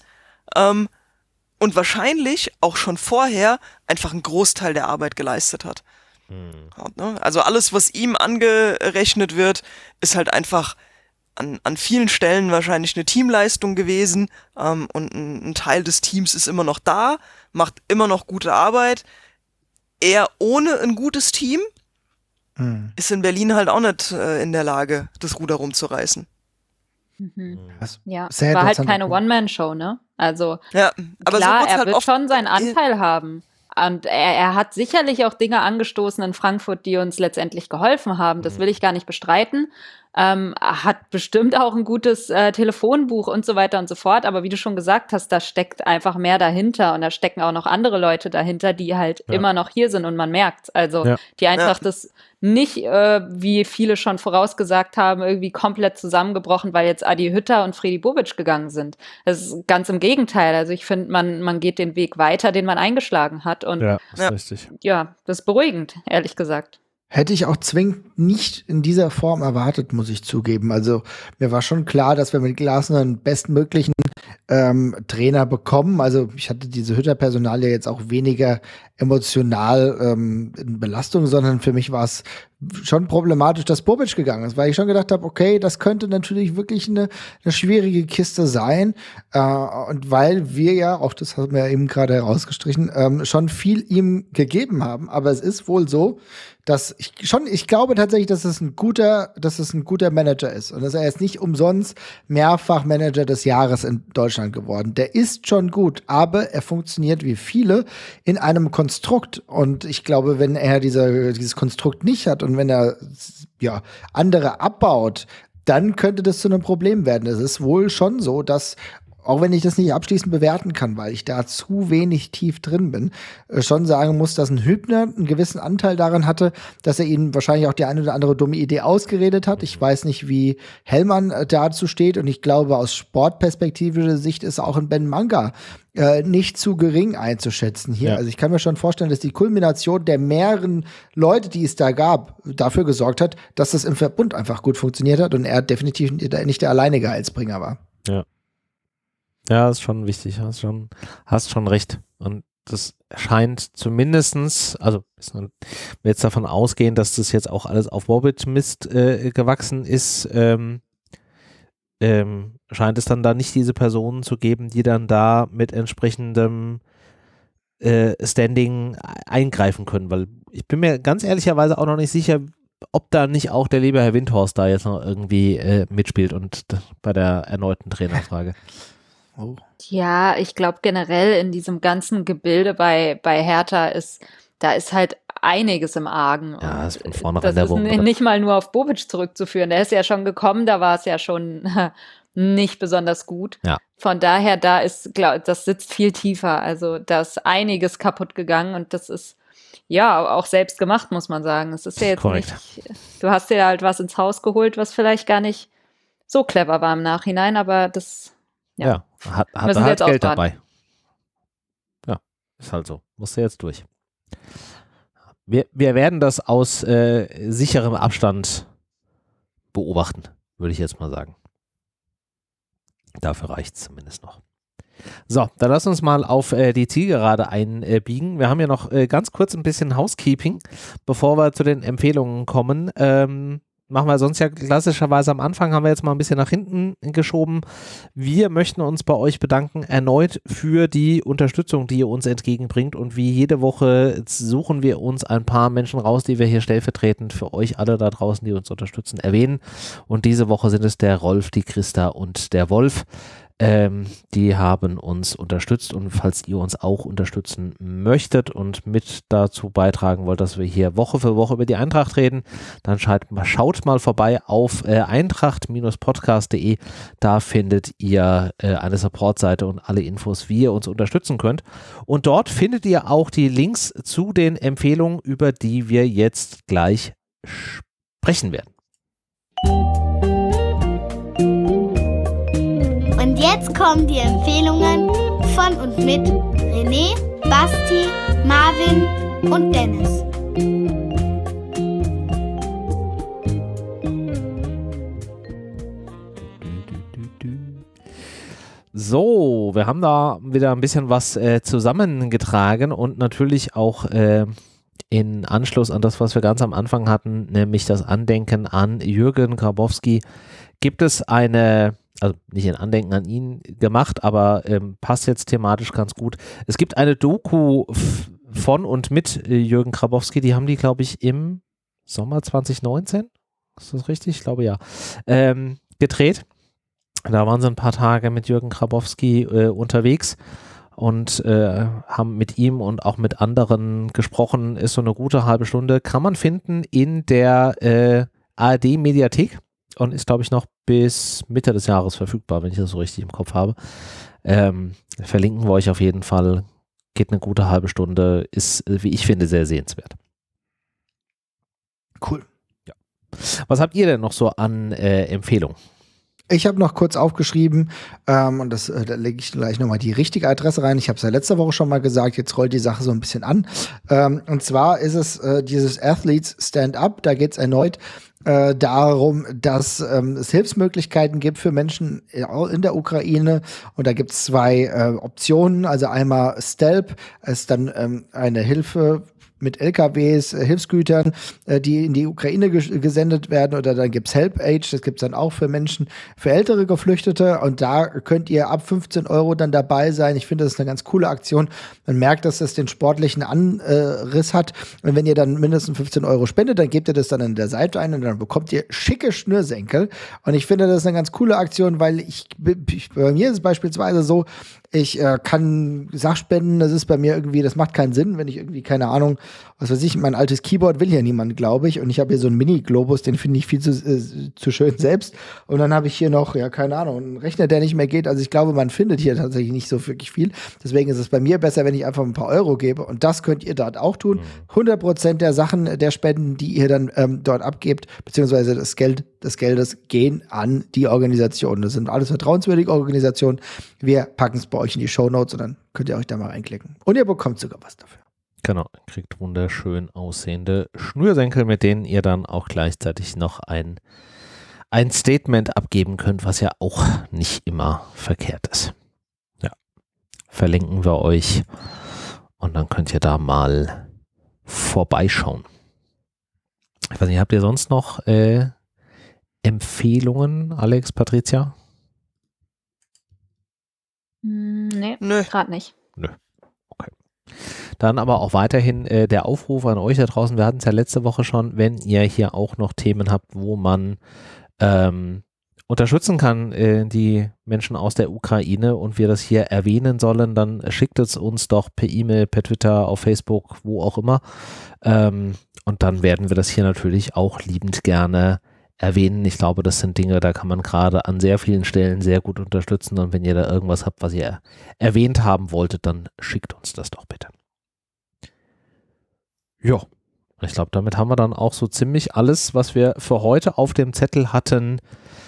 und wahrscheinlich auch schon vorher einfach einen Großteil der Arbeit geleistet hat. Also alles, was ihm angerechnet wird, ist halt einfach an vielen Stellen wahrscheinlich eine Teamleistung gewesen, und ein Teil des Teams ist immer noch da, macht immer noch gute Arbeit. Er ohne ein gutes Team ist in Berlin halt auch nicht in der Lage, das Ruder rumzureißen. Das Ja, sehr war halt interessanter keine Punkt. One-Man-Show, ne? Also Ja, aber klar, so wird's er halt wird oft schon seinen Anteil haben. Und er hat sicherlich auch Dinge angestoßen in Frankfurt, die uns letztendlich geholfen haben. Das will ich gar nicht bestreiten. Hat bestimmt auch ein gutes Telefonbuch und so weiter und so fort. Aber wie du schon gesagt hast, da steckt einfach mehr dahinter. Und da stecken auch noch andere Leute dahinter, die halt immer noch hier sind. Und man merkt, also die Eintracht ist nicht, wie viele schon vorausgesagt haben, irgendwie komplett zusammengebrochen, weil jetzt Adi Hütter und Fredi Bobic gegangen sind. Das ist ganz im Gegenteil. Also ich finde, man geht den Weg weiter, den man eingeschlagen hat. Und ist richtig. ja, das ist beruhigend, ehrlich gesagt. Hätte ich auch zwingend nicht in dieser Form erwartet, muss ich zugeben. Also mir war schon klar, dass wir mit Glasner einen bestmöglichen Trainer bekommen. Also ich hatte diese Hütter-Personalie jetzt auch weniger emotional in Belastung, sondern für mich war es schon problematisch, dass Bobic gegangen ist, weil ich schon gedacht habe, okay, das könnte natürlich wirklich eine schwierige Kiste sein, und weil wir ja, auch das haben wir ja eben gerade herausgestrichen, schon viel ihm gegeben haben, aber es ist wohl so, dass ich glaube tatsächlich, dass es ein guter Manager ist und dass er jetzt nicht umsonst mehrfach Manager des Jahres in Deutschland geworden. Der ist schon gut, aber er funktioniert wie viele in einem Konstrukt, und ich glaube, wenn er dieses Konstrukt nicht hat und wenn er andere abbaut, dann könnte das zu einem Problem werden. Es ist wohl schon so, dass auch wenn ich das nicht abschließend bewerten kann, weil ich da zu wenig tief drin bin, schon sagen muss, dass ein Hübner einen gewissen Anteil daran hatte, dass er ihnen wahrscheinlich auch die eine oder andere dumme Idee ausgeredet hat. Ich weiß nicht, wie Hellmann dazu steht und ich glaube, aus sportperspektivischer Sicht ist auch ein Ben Manga nicht zu gering einzuschätzen hier. Ja. Also ich kann mir schon vorstellen, dass die Kulmination der mehreren Leute, die es da gab, dafür gesorgt hat, dass das im Verbund einfach gut funktioniert hat und er definitiv nicht der alleinige Heilsbringer war. Ja. Ja, ist schon wichtig. Hast schon recht. Und das scheint zumindestens, also wir jetzt davon ausgehen, dass das jetzt auch alles auf Bobbit-Mist gewachsen ist, scheint es dann da nicht diese Personen zu geben, die dann da mit entsprechendem Standing eingreifen können, weil ich bin mir ganz ehrlicherweise auch noch nicht sicher, ob da nicht auch der liebe Herr Windhorst da jetzt noch irgendwie mitspielt und bei der erneuten Trainerfrage. Oh. Ja, ich glaube generell in diesem ganzen Gebilde bei Hertha ist halt einiges im Argen. Ja, das ist von vornherein das ist nicht mal nur auf Bobic zurückzuführen. Der ist ja schon gekommen, da war es ja schon nicht besonders gut. Ja. Von daher, das sitzt viel tiefer. Also da ist einiges kaputt gegangen und das ist ja auch selbst gemacht, muss man sagen. Es ist ja jetzt korrekt. Nicht, du hast dir halt was ins Haus geholt, was vielleicht gar nicht so clever war im Nachhinein, aber das hat halt Geld dabei. Ja, ist halt so. Musst du jetzt durch. Wir werden das aus sicherem Abstand beobachten, würde ich jetzt mal sagen. Dafür reicht es zumindest noch. So, dann lass uns mal auf die Zielgerade einbiegen. Wir haben ja noch ganz kurz ein bisschen Housekeeping, bevor wir zu den Empfehlungen kommen. Machen wir sonst ja klassischerweise am Anfang, haben wir jetzt mal ein bisschen nach hinten geschoben. Wir möchten uns bei euch bedanken erneut für die Unterstützung, die ihr uns entgegenbringt, und wie jede Woche suchen wir uns ein paar Menschen raus, die wir hier stellvertretend für euch alle da draußen, die uns unterstützen, erwähnen, und diese Woche sind es der Rolf, die Christa und der Wolf. Die haben uns unterstützt, und falls ihr uns auch unterstützen möchtet und mit dazu beitragen wollt, dass wir hier Woche für Woche über die Eintracht reden, dann schaut mal vorbei auf eintracht-podcast.de. Da findet ihr eine Supportseite und alle Infos, wie ihr uns unterstützen könnt, und dort findet ihr auch die Links zu den Empfehlungen, über die wir jetzt gleich sprechen werden. Und jetzt kommen die Empfehlungen von und mit René, Basti, Marvin und Dennis. So, wir haben da wieder ein bisschen was zusammengetragen und natürlich auch in Anschluss an das, was wir ganz am Anfang hatten, nämlich das Andenken an Jürgen Grabowski, gibt es eine, also nicht ein Andenken an ihn gemacht, aber passt jetzt thematisch ganz gut. Es gibt eine Doku von und mit Jürgen Grabowski, die haben die, glaube ich, im Sommer 2019, ist das richtig? Ich glaube ja, gedreht. Da waren sie ein paar Tage mit Jürgen Grabowski unterwegs und haben mit ihm und auch mit anderen gesprochen. Ist so eine gute halbe Stunde. Kann man finden in der ARD-Mediathek und ist, glaube ich, noch bis Mitte des Jahres verfügbar, wenn ich das so richtig im Kopf habe. Verlinken wir euch auf jeden Fall. Geht eine gute halbe Stunde. Ist, wie ich finde, sehr sehenswert. Cool. Ja. Was habt ihr denn noch so an Empfehlungen? Ich habe noch kurz aufgeschrieben, und da lege ich gleich nochmal die richtige Adresse rein. Ich habe es ja letzte Woche schon mal gesagt, jetzt rollt die Sache so ein bisschen an. Und zwar ist es dieses Athletes Stand-Up. Da geht es erneut darum, dass es Hilfsmöglichkeiten gibt für Menschen in der Ukraine. Und da gibt es zwei Optionen. Also einmal STELP, ist dann eine Hilfe mit LKWs, Hilfsgütern, die in die Ukraine gesendet werden, oder dann gibt's HelpAge, das gibt's dann auch für Menschen, für ältere Geflüchtete, und da könnt ihr ab 15 € dann dabei sein. Ich finde, das ist eine ganz coole Aktion. Man merkt, dass das den sportlichen Anriss hat, und wenn ihr dann mindestens 15 € spendet, dann gebt ihr das dann an der Seite ein und dann bekommt ihr schicke Schnürsenkel, und ich finde, das ist eine ganz coole Aktion, weil bei mir ist es beispielsweise so, Ich kann Sachspenden, das ist bei mir irgendwie, das macht keinen Sinn, wenn ich irgendwie, keine Ahnung, was weiß ich, mein altes Keyboard will ja niemand, glaube ich. Und ich habe hier so einen Mini-Globus, den finde ich viel zu schön selbst. Und dann habe ich hier noch, ja, keine Ahnung, einen Rechner, der nicht mehr geht. Also ich glaube, man findet hier tatsächlich nicht so wirklich viel. Deswegen ist es bei mir besser, wenn ich einfach ein paar Euro gebe. Und das könnt ihr dort auch tun. 100% der Sachen, der Spenden, die ihr dann dort abgebt, beziehungsweise das Geld des Geldes, gehen an die Organisation. Das sind alles vertrauenswürdige Organisationen. Wir packen es bei euch in die Shownotes und dann könnt ihr euch da mal reinklicken. Und ihr bekommt sogar was dafür. Genau, kriegt wunderschön aussehende Schnürsenkel, mit denen ihr dann auch gleichzeitig noch ein Statement abgeben könnt, was ja auch nicht immer verkehrt ist. Ja, verlinken wir euch und dann könnt ihr da mal vorbeischauen. Ich weiß nicht, habt ihr sonst noch Empfehlungen, Alex, Patricia? Nee, gerade nicht. Nö. Okay. Dann aber auch weiterhin der Aufruf an euch da draußen. Wir hatten es ja letzte Woche schon, wenn ihr hier auch noch Themen habt, wo man unterstützen kann, die Menschen aus der Ukraine und wir das hier erwähnen sollen, dann schickt es uns doch per E-Mail, per Twitter, auf Facebook, wo auch immer. Und dann werden wir das hier natürlich auch liebend gerne erwähnen. Ich glaube, das sind Dinge, da kann man gerade an sehr vielen Stellen sehr gut unterstützen. Und wenn ihr da irgendwas habt, was ihr erwähnt haben wolltet, dann schickt uns das doch bitte. Ja, ich glaube, damit haben wir dann auch so ziemlich alles, was wir für heute auf dem Zettel hatten,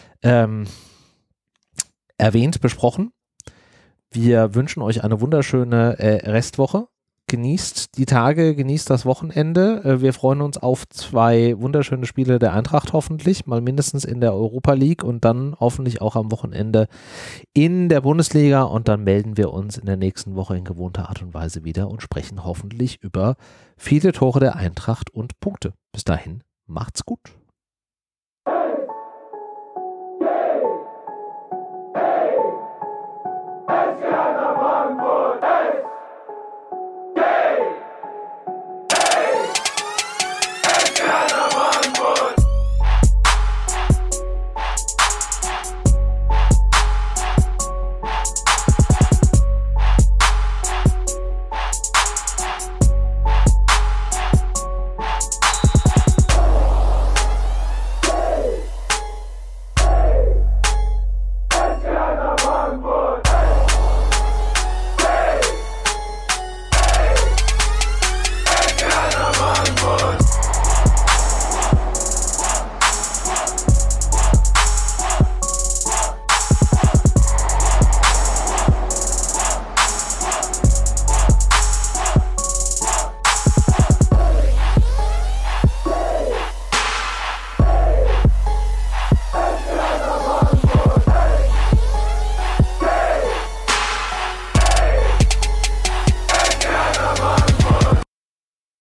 erwähnt, besprochen. Wir wünschen euch eine wunderschöne Restwoche. Genießt die Tage, genießt das Wochenende. Wir freuen uns auf 2 wunderschöne Spiele der Eintracht hoffentlich, mal mindestens in der Europa League und dann hoffentlich auch am Wochenende in der Bundesliga und dann melden wir uns in der nächsten Woche in gewohnter Art und Weise wieder und sprechen hoffentlich über viele Tore der Eintracht und Punkte. Bis dahin, macht's gut.